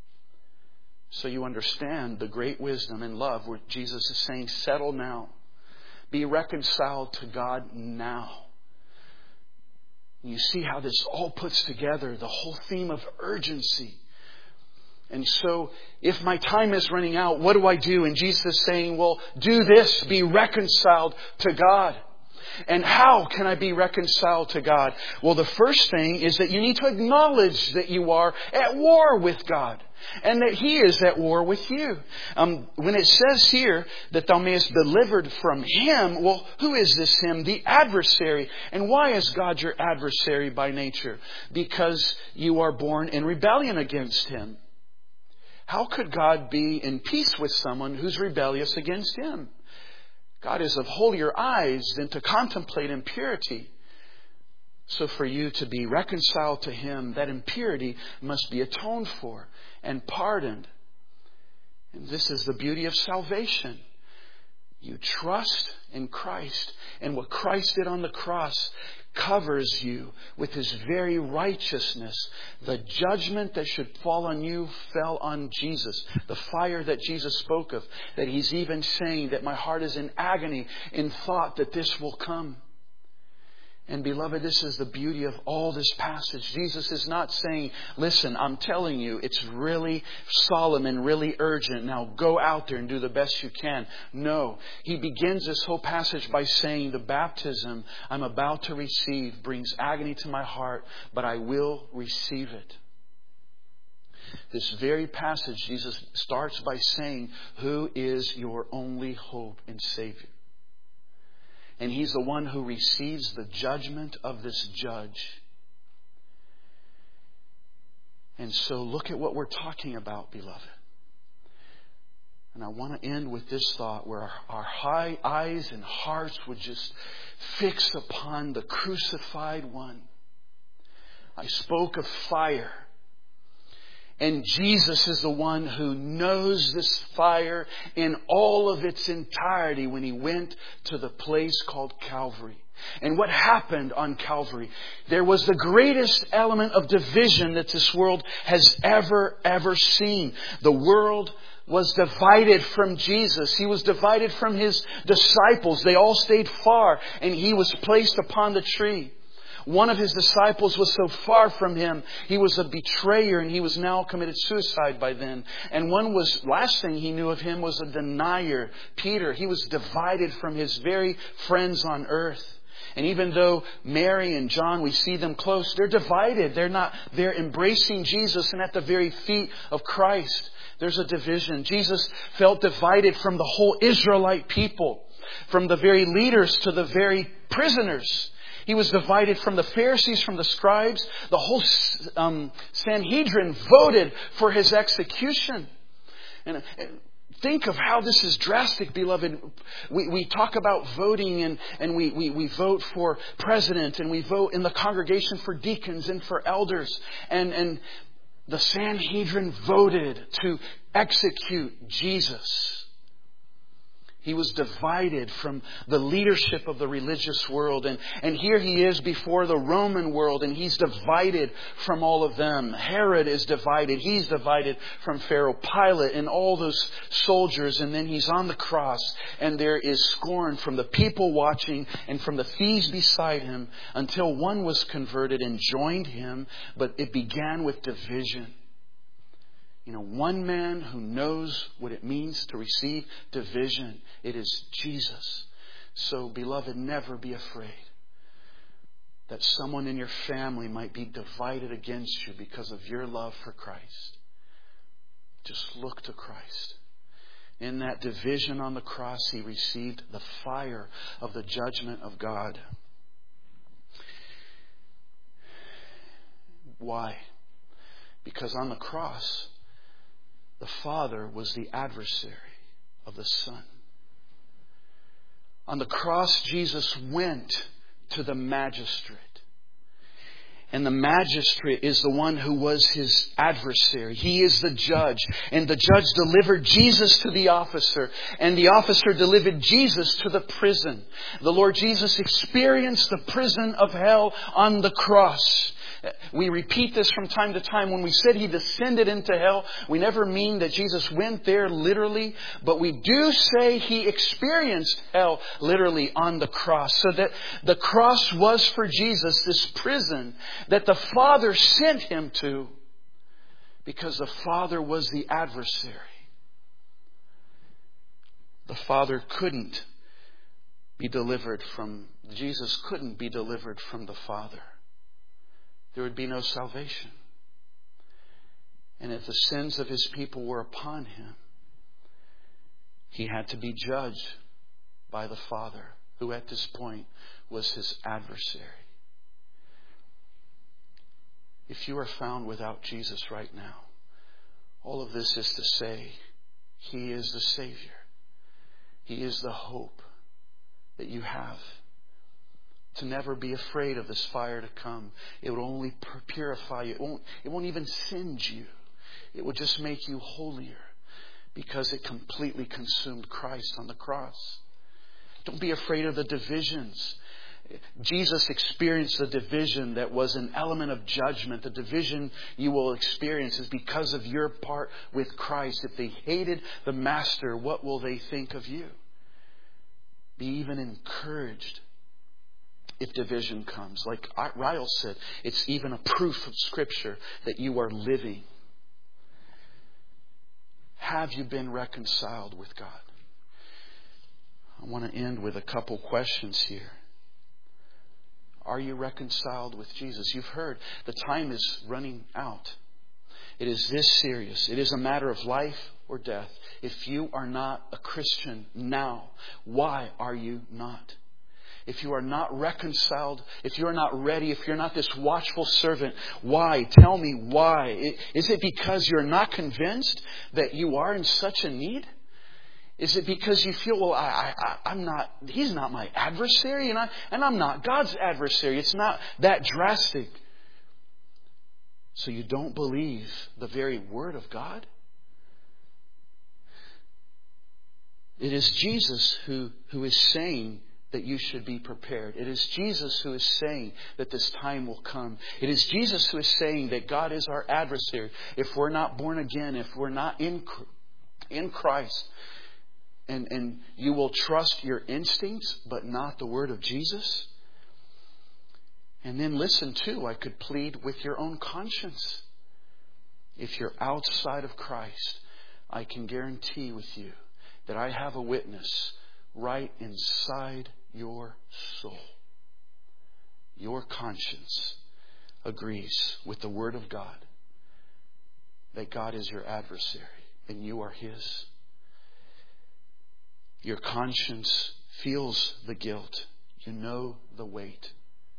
So you understand the great wisdom and love where Jesus is saying, settle now. Be reconciled to God now. You see how this all puts together the whole theme of urgency. And so, if my time is running out, what do I do? And Jesus is saying, well, do this. Be reconciled to God. And how can I be reconciled to God? Well, the first thing is that you need to acknowledge that you are at war with God. And that He is at war with you. When it says here that thou mayest be delivered from him, well, who is this him? The adversary. And why is God your adversary by nature? Because you are born in rebellion against Him. How could God be in peace with someone who's rebellious against Him? God is of holier eyes than to contemplate impurity. So for you to be reconciled to Him, that impurity must be atoned for and pardoned. And this is the beauty of salvation. You trust in Christ, and what Christ did on the cross covers you with His very righteousness. The judgment that should fall on you fell on Jesus. The fire that Jesus spoke of, that He's even saying that my heart is in agony in thought that this will come. And beloved, this is the beauty of all this passage. Jesus is not saying, listen, I'm telling you, it's really solemn and really urgent. Now go out there and do the best you can. No. He begins this whole passage by saying, the baptism I'm about to receive brings agony to my heart, but I will receive it. This very passage, Jesus starts by saying, who is your only hope and Savior? And He's the one who receives the judgment of this judge. And so look at what we're talking about, beloved. And I want to end with this thought where our high eyes and hearts would just fix upon the crucified one. I spoke of fire. And Jesus is the one who knows this fire in all of its entirety when He went to the place called Calvary. And what happened on Calvary? There was the greatest element of division that this world has ever seen. The world was divided from Jesus. He was divided from His disciples. They all stayed far, and He was placed upon the tree. One of His disciples was so far from Him, he was a betrayer, and he was now committed suicide by then. And last thing he knew of Him was a denier, Peter. He was divided from his very friends on earth. And even though Mary and John, we see them close, they're divided. They're embracing Jesus and at the very feet of Christ. There's a division. Jesus felt divided from the whole Israelite people, from the very leaders to the very prisoners. He was divided from the Pharisees, from the scribes. The whole Sanhedrin voted for His execution. And think of how this is drastic, beloved. We talk about voting and we vote for president, and we vote in the congregation for deacons and for elders. And the Sanhedrin voted to execute Jesus. He was divided from the leadership of the religious world. And here He is before the Roman world, and He's divided from all of them. Herod is divided. He's divided from Pharaoh, Pilate, and all those soldiers. And then He's on the cross, and there is scorn from the people watching and from the thieves beside Him, until one was converted and joined Him. But it began with division. One man who knows what it means to receive division. It is Jesus. So, beloved, never be afraid that someone in your family might be divided against you because of your love for Christ. Just look to Christ. In that division on the cross, He received the fire of the judgment of God. Why? Because on the cross, the Father was the adversary of the Son. On the cross, Jesus went to the magistrate. And the magistrate is the one who was His adversary. He is the judge. And the judge delivered Jesus to the officer. And the officer delivered Jesus to the prison. The Lord Jesus experienced the prison of hell on the cross. We repeat this from time to time. When we said He descended into hell, we never mean that Jesus went there literally, but we do say He experienced hell literally on the cross. So that the cross was for Jesus this prison that the Father sent Him to, because the Father was the adversary. The Father couldn't be delivered from, Jesus couldn't be delivered from the Father. There would be no salvation. And if the sins of His people were upon Him, He had to be judged by the Father, who at this point was His adversary. If you are found without Jesus right now, all of this is to say, He is the Savior. He is the hope that you have. To never be afraid of this fire to come. It will only purify you. It won't even singe you. It will just make you holier, because it completely consumed Christ on the cross. Don't be afraid of the divisions. Jesus experienced the division that was an element of judgment. The division you will experience is because of your part with Christ. If they hated the Master, what will they think of you? Be even encouraged if division comes. Like Ryle said, it's even a proof of Scripture that you are living. Have you been reconciled with God? I want to end with a couple questions here. Are you reconciled with Jesus? You've heard the time is running out. It is this serious. It is a matter of life or death. If you are not a Christian now, why are you not? If you are not reconciled, if you are not ready, if you're not this watchful servant, why? Tell me why. Is it because you're not convinced that you are in such a need? Is it because you feel, well, I'm not, He's not my adversary and I'm not God's adversary? It's not that drastic. So you don't believe the very Word of God? It is Jesus who is saying that you should be prepared. It is Jesus who is saying that this time will come. It is Jesus who is saying that God is our adversary. If we're not born again, if we're not in Christ, and you will trust your instincts, but not the Word of Jesus. And then listen too, I could plead with your own conscience. If you're outside of Christ, I can guarantee with you that I have a witness right inside your soul. Your conscience agrees with the Word of God that God is your adversary and you are His. Your conscience feels the guilt. You know the weight.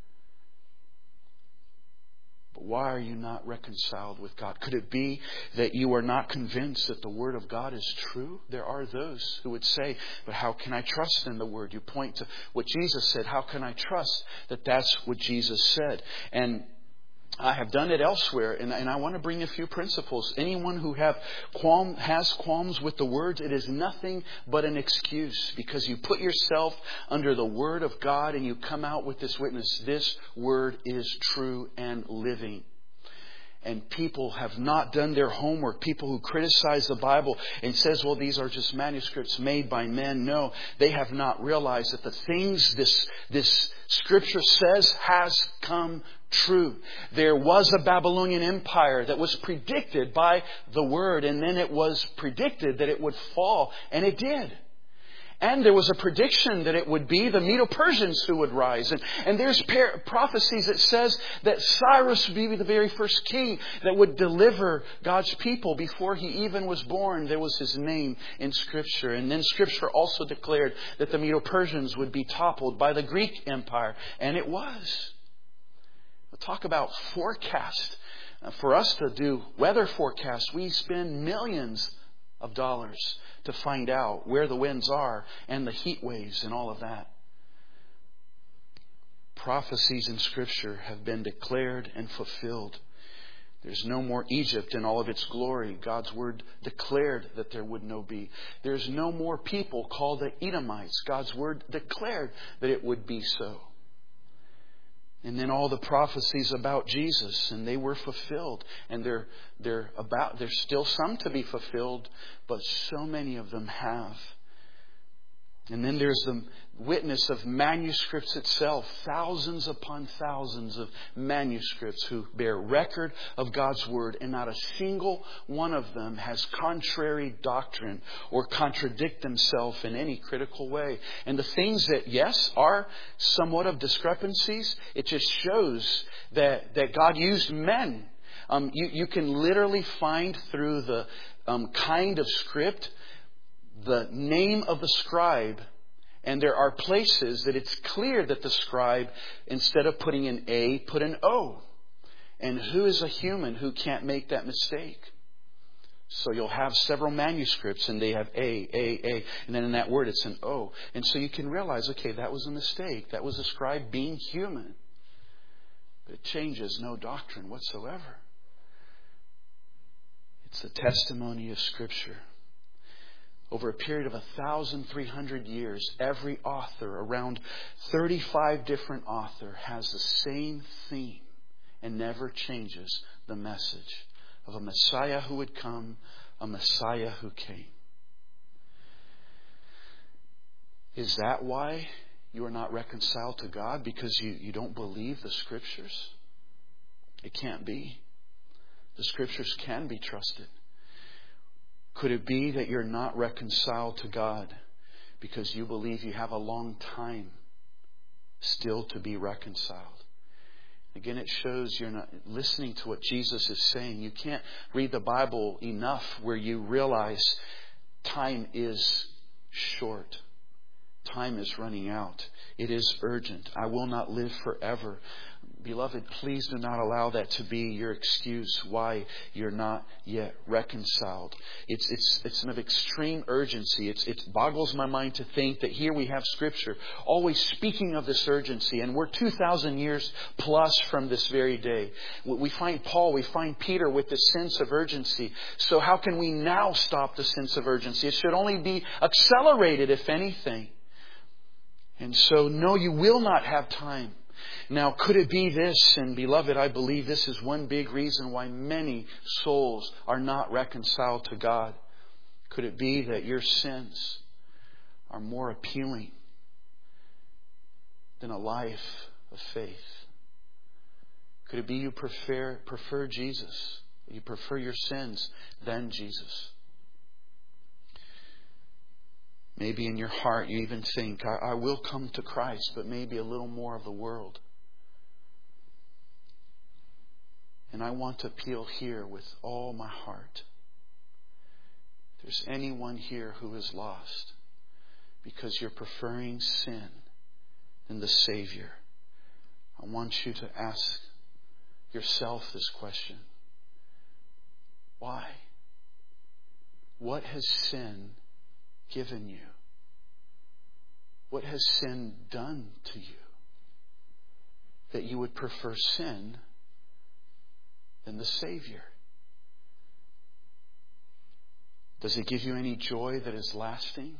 But why are you not reconciled with God? Could it be that you are not convinced that the Word of God is true? There are those who would say, but how can I trust in the Word? You point to what Jesus said. How can I trust that that's what Jesus said? And I have done it elsewhere, and I want to bring a few principles. Anyone who has qualms with the Word, it is nothing but an excuse, because you put yourself under the Word of God and you come out with this witness. This Word is true and living. And people have not done their homework. People who criticize the Bible and says, well, these are just manuscripts made by men. No, they have not realized that the things this Scripture says has come true. There was a Babylonian empire that was predicted by the Word, and then it was predicted that it would fall, and it did. And there was a prediction that it would be the Medo-Persians who would rise. And there's prophecies that says that Cyrus would be the very first king that would deliver God's people. Before he even was born, there was his name in Scripture. And then Scripture also declared that the Medo-Persians would be toppled by the Greek Empire. And it was. We'll talk about forecast. For us to do weather forecasts, we spend millions of dollars to find out where the winds are and the heat waves and all of that. Prophecies in Scripture have been declared and fulfilled. There's no more Egypt in all of its glory. God's Word declared that there would no be. There's no more people called the Edomites. God's Word declared that it would be so. And then all the prophecies about Jesus, and they were fulfilled. And there's still some to be fulfilled, but so many of them have. And then there's the witness of manuscripts itself. Thousands upon thousands of manuscripts who bear record of God's Word. And not a single one of them has contrary doctrine or contradict themselves in any critical way. And the things that, yes, are somewhat of discrepancies, it just shows that God used men. You can literally find through the kind of script the name of the scribe, and there are places that it's clear that the scribe, instead of putting an A, put an O. And who is a human who can't make that mistake? So you'll have several manuscripts and they have A. And then in that word it's an O. And so you can realize, okay, that was a mistake. That was a scribe being human. But it changes no doctrine whatsoever. It's the testimony of Scripture. Over a period of 1,300 years, every author, around 35 different authors, has the same theme and never changes the message of a Messiah who would come, a Messiah who came. Is that why you are not reconciled to God? Because you don't believe the Scriptures? It can't be. The Scriptures can be trusted. Could it be that you're not reconciled to God because you believe you have a long time still to be reconciled? Again, it shows you're not listening to what Jesus is saying. You can't read the Bible enough where you realize time is short. Time is running out. It is urgent. I will not live forever. Beloved, please do not allow that to be your excuse why you're not yet reconciled. It's of extreme urgency. It boggles my mind to think that here we have Scripture always speaking of this urgency, and we're 2,000 years plus from this very day. We find Paul, we find Peter with this sense of urgency. So how can we now stop the sense of urgency? It should only be accelerated, if anything. And so, no, you will not have time. Now, could it be this? And beloved, I believe this is one big reason why many souls are not reconciled to God. Could it be that your sins are more appealing than a life of faith? Could it be you prefer Jesus? You prefer your sins than Jesus? Maybe in your heart you even think, I will come to Christ, but maybe a little more of the world. And I want to appeal here with all my heart. If there's anyone here who is lost because you're preferring sin than the Savior, I want you to ask yourself this question. Why? What has sin given you? What has sin done to you that you would prefer sin than the Savior? Does it give you any joy that is lasting?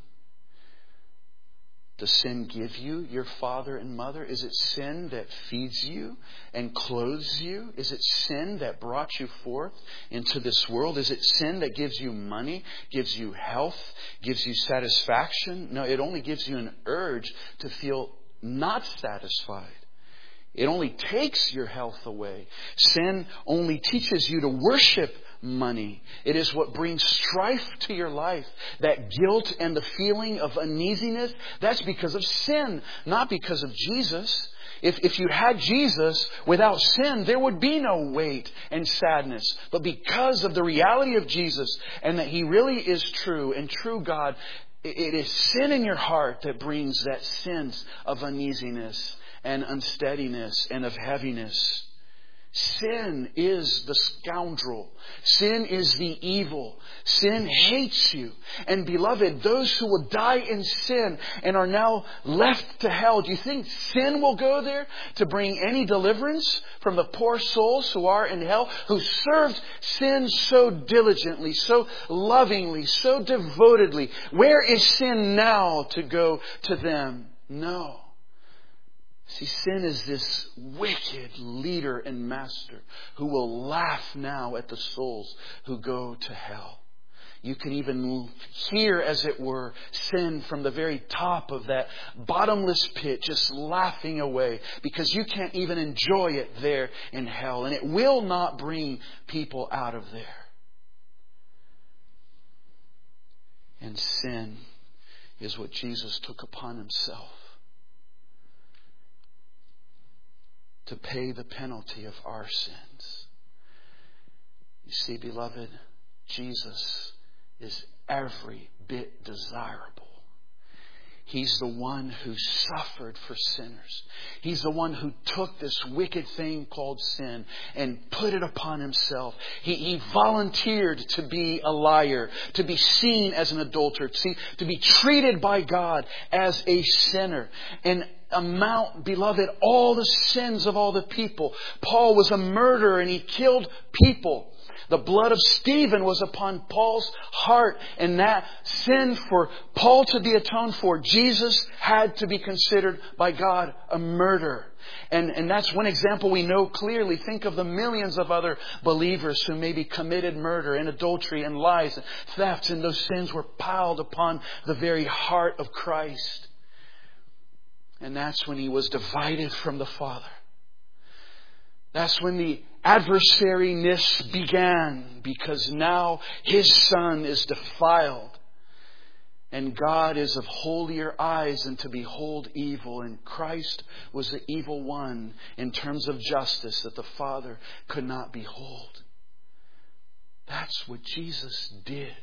Does sin give you your father and mother? Is it sin that feeds you and clothes you? Is it sin that brought you forth into this world? Is it sin that gives you money, gives you health, gives you satisfaction? No, it only gives you an urge to feel not satisfied. It only takes your health away. Sin only teaches you to worship money. It is what brings strife to your life. That guilt and the feeling of uneasiness, that's because of sin, not because of Jesus. If you had Jesus without sin, there would be no weight and sadness. But because of the reality of Jesus and that He really is true and true God, it is sin in your heart that brings that sense of uneasiness and unsteadiness and of heaviness. Sin is the scoundrel. Sin is the evil. Sin hates you. And beloved, those who will die in sin and are now left to hell, do you think sin will go there to bring any deliverance from the poor souls who are in hell, who served sin so diligently, so lovingly, so devotedly? Where is sin now to go to them? No. See, sin is this wicked leader and master who will laugh now at the souls who go to hell. You can even hear, as it were, sin from the very top of that bottomless pit just laughing away because you can't even enjoy it there in hell. And it will not bring people out of there. And sin is what Jesus took upon Himself to pay the penalty of our sins. You see, beloved, Jesus is every bit desirable. He's the one who suffered for sinners. He's the one who took this wicked thing called sin and put it upon Himself. He volunteered to be a liar, to be seen as an adulterer, to be treated by God as a sinner. And amount, beloved, all the sins of all the people. Paul was a murderer and he killed people. The blood of Stephen was upon Paul's heart, and that sin for Paul to be atoned for, Jesus had to be considered by God a murder. And that's one example we know clearly. Think of the millions of other believers who maybe committed murder and adultery and lies and thefts, and those sins were piled upon the very heart of Christ. And that's when He was divided from the Father. That's when the adversariness began, because now His Son is defiled. And God is of holier eyes than to behold evil. And Christ was the evil one in terms of justice that the Father could not behold. That's what Jesus did.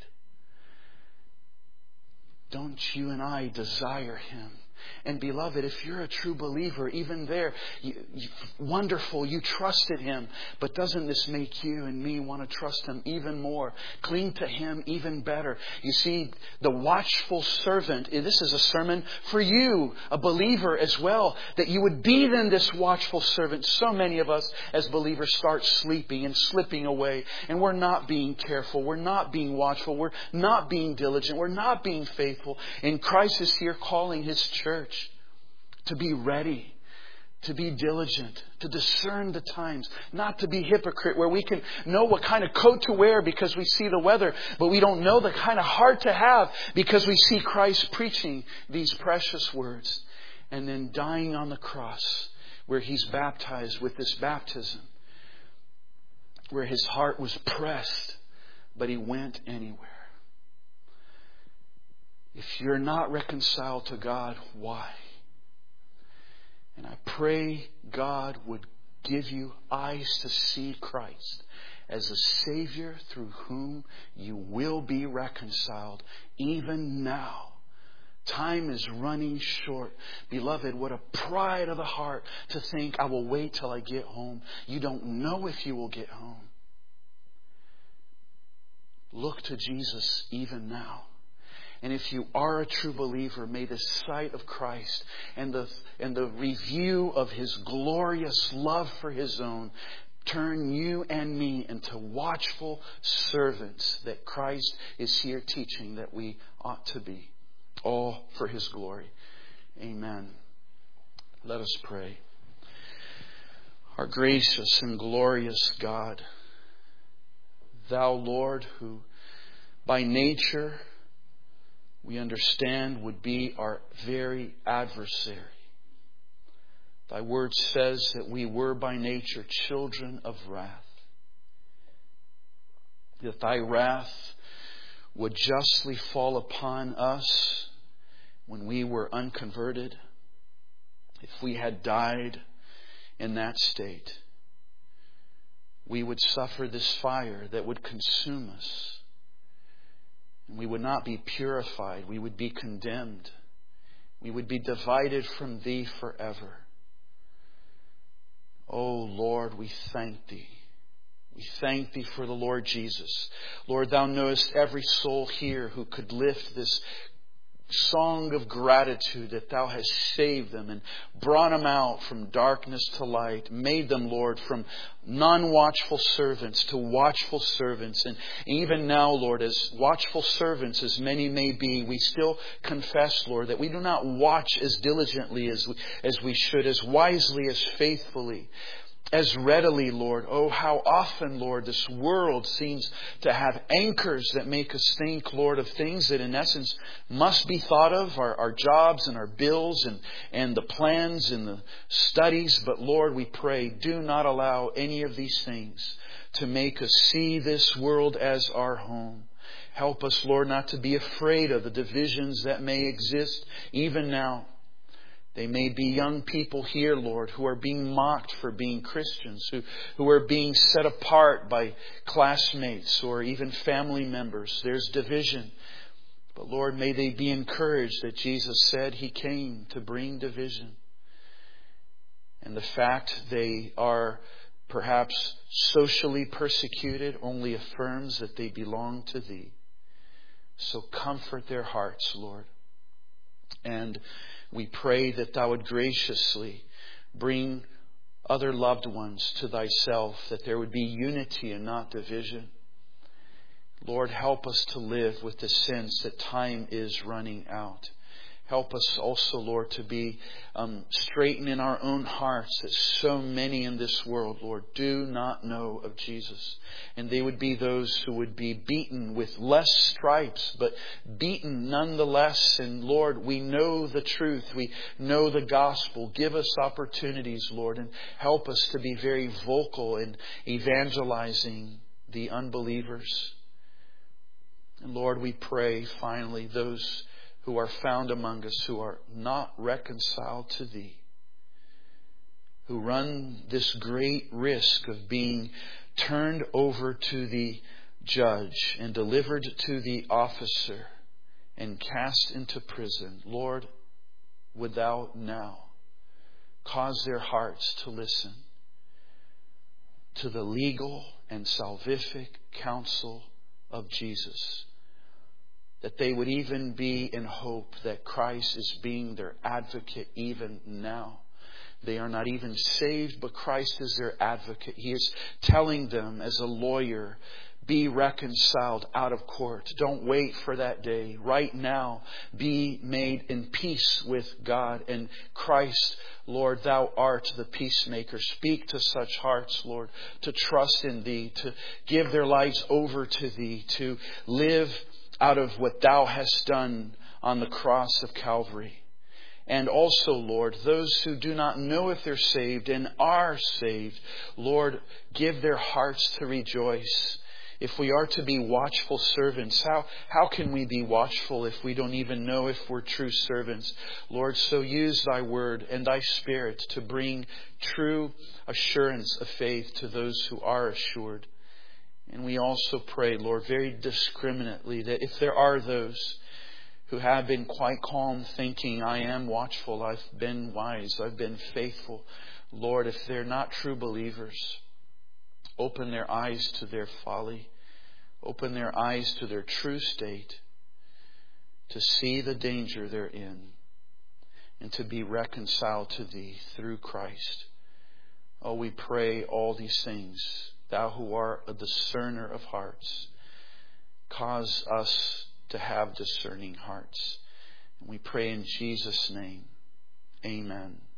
Don't you and I desire Him? And beloved, if you're a true believer, even there, wonderful, you trusted Him. But doesn't this make you and me want to trust Him even more? Cling to Him even better. You see, the watchful servant, this is a sermon for you, a believer as well, that you would be then this watchful servant. So many of us as believers start sleeping and slipping away, and we're not being careful. We're not being watchful. We're not being diligent. We're not being faithful. And Christ is here calling His church to be ready, to be diligent, to discern the times, not to be hypocrite, where we can know what kind of coat to wear because we see the weather, but we don't know the kind of heart to have because we see Christ preaching these precious words and then dying on the cross, where He's baptized with this baptism, where His heart was pressed, but He went anywhere. If you're not reconciled to God, why? And I pray God would give you eyes to see Christ as a Savior through whom you will be reconciled even now. Time is running short. Beloved, what a pride of the heart to think, I will wait till I get home. You don't know if you will get home. Look to Jesus even now. And if you are a true believer, may the sight of Christ and the review of His glorious love for His own turn you and me into watchful servants that Christ is here teaching that we ought to be. All for His glory. Amen. Let us pray. Our gracious and glorious God, Thou, Lord, who by nature we understand would be our very adversary. Thy word says that we were by nature children of wrath. That Thy wrath would justly fall upon us when we were unconverted, if we had died in that state. We would suffer this fire that would consume us. And we would not be purified. We would be condemned. We would be divided from Thee forever. Oh Lord, we thank Thee. We thank Thee for the Lord Jesus. Lord, Thou knowest every soul here who could lift this song of gratitude that Thou hast saved them and brought them out from darkness to light, made them, Lord, from non-watchful servants to watchful servants. And even now, Lord, as watchful servants as many may be, we still confess, Lord, that we do not watch as diligently as we should, as wisely, as faithfully, as readily, Lord. Oh, how often, Lord, this world seems to have anchors that make us think, Lord, of things that in essence must be thought of, our jobs and our bills and the plans and the studies. But Lord, we pray, do not allow any of these things to make us see this world as our home. Help us, Lord, not to be afraid of the divisions that may exist even now. They may be young people here, Lord, who are being mocked for being Christians, who are being set apart by classmates or even family members. There's division. But Lord, may they be encouraged that Jesus said He came to bring division. And the fact they are perhaps socially persecuted only affirms that they belong to Thee. So comfort their hearts, Lord. And we pray that Thou would graciously bring other loved ones to Thyself, that there would be unity and not division. Lord, help us to live with the sense that time is running out. Help us also, Lord, to be straightened in our own hearts that so many in this world, Lord, do not know of Jesus. And they would be those who would be beaten with less stripes, but beaten nonetheless. And Lord, we know the truth. We know the gospel. Give us opportunities, Lord, and help us to be very vocal in evangelizing the unbelievers. And Lord, we pray finally those who are found among us who are not reconciled to Thee, who run this great risk of being turned over to the judge and delivered to the officer and cast into prison. Lord, would Thou now cause their hearts to listen to the legal and salvific counsel of Jesus, that they would even be in hope that Christ is being their advocate even now. They are not even saved, but Christ is their advocate. He is telling them as a lawyer, be reconciled out of court. Don't wait for that day. Right now, be made in peace with God and Christ. Lord, Thou art the peacemaker. Speak to such hearts, Lord, to trust in Thee, to give their lives over to Thee, to live out of what Thou hast done on the cross of Calvary. And also, Lord, those who do not know if they're saved and are saved, Lord, give their hearts to rejoice. If we are to be watchful servants, how can we be watchful if we don't even know if we're true servants? Lord, so use Thy word and Thy Spirit to bring true assurance of faith to those who are assured. And we also pray, Lord, very discriminately that if there are those who have been quite calm thinking, I am watchful, I've been wise, I've been faithful. Lord, if they're not true believers, open their eyes to their folly. Open their eyes to their true state, to see the danger they're in, and to be reconciled to Thee through Christ. Oh, we pray all these things. Thou who art a discerner of hearts, cause us to have discerning hearts. And we pray in Jesus' name. Amen.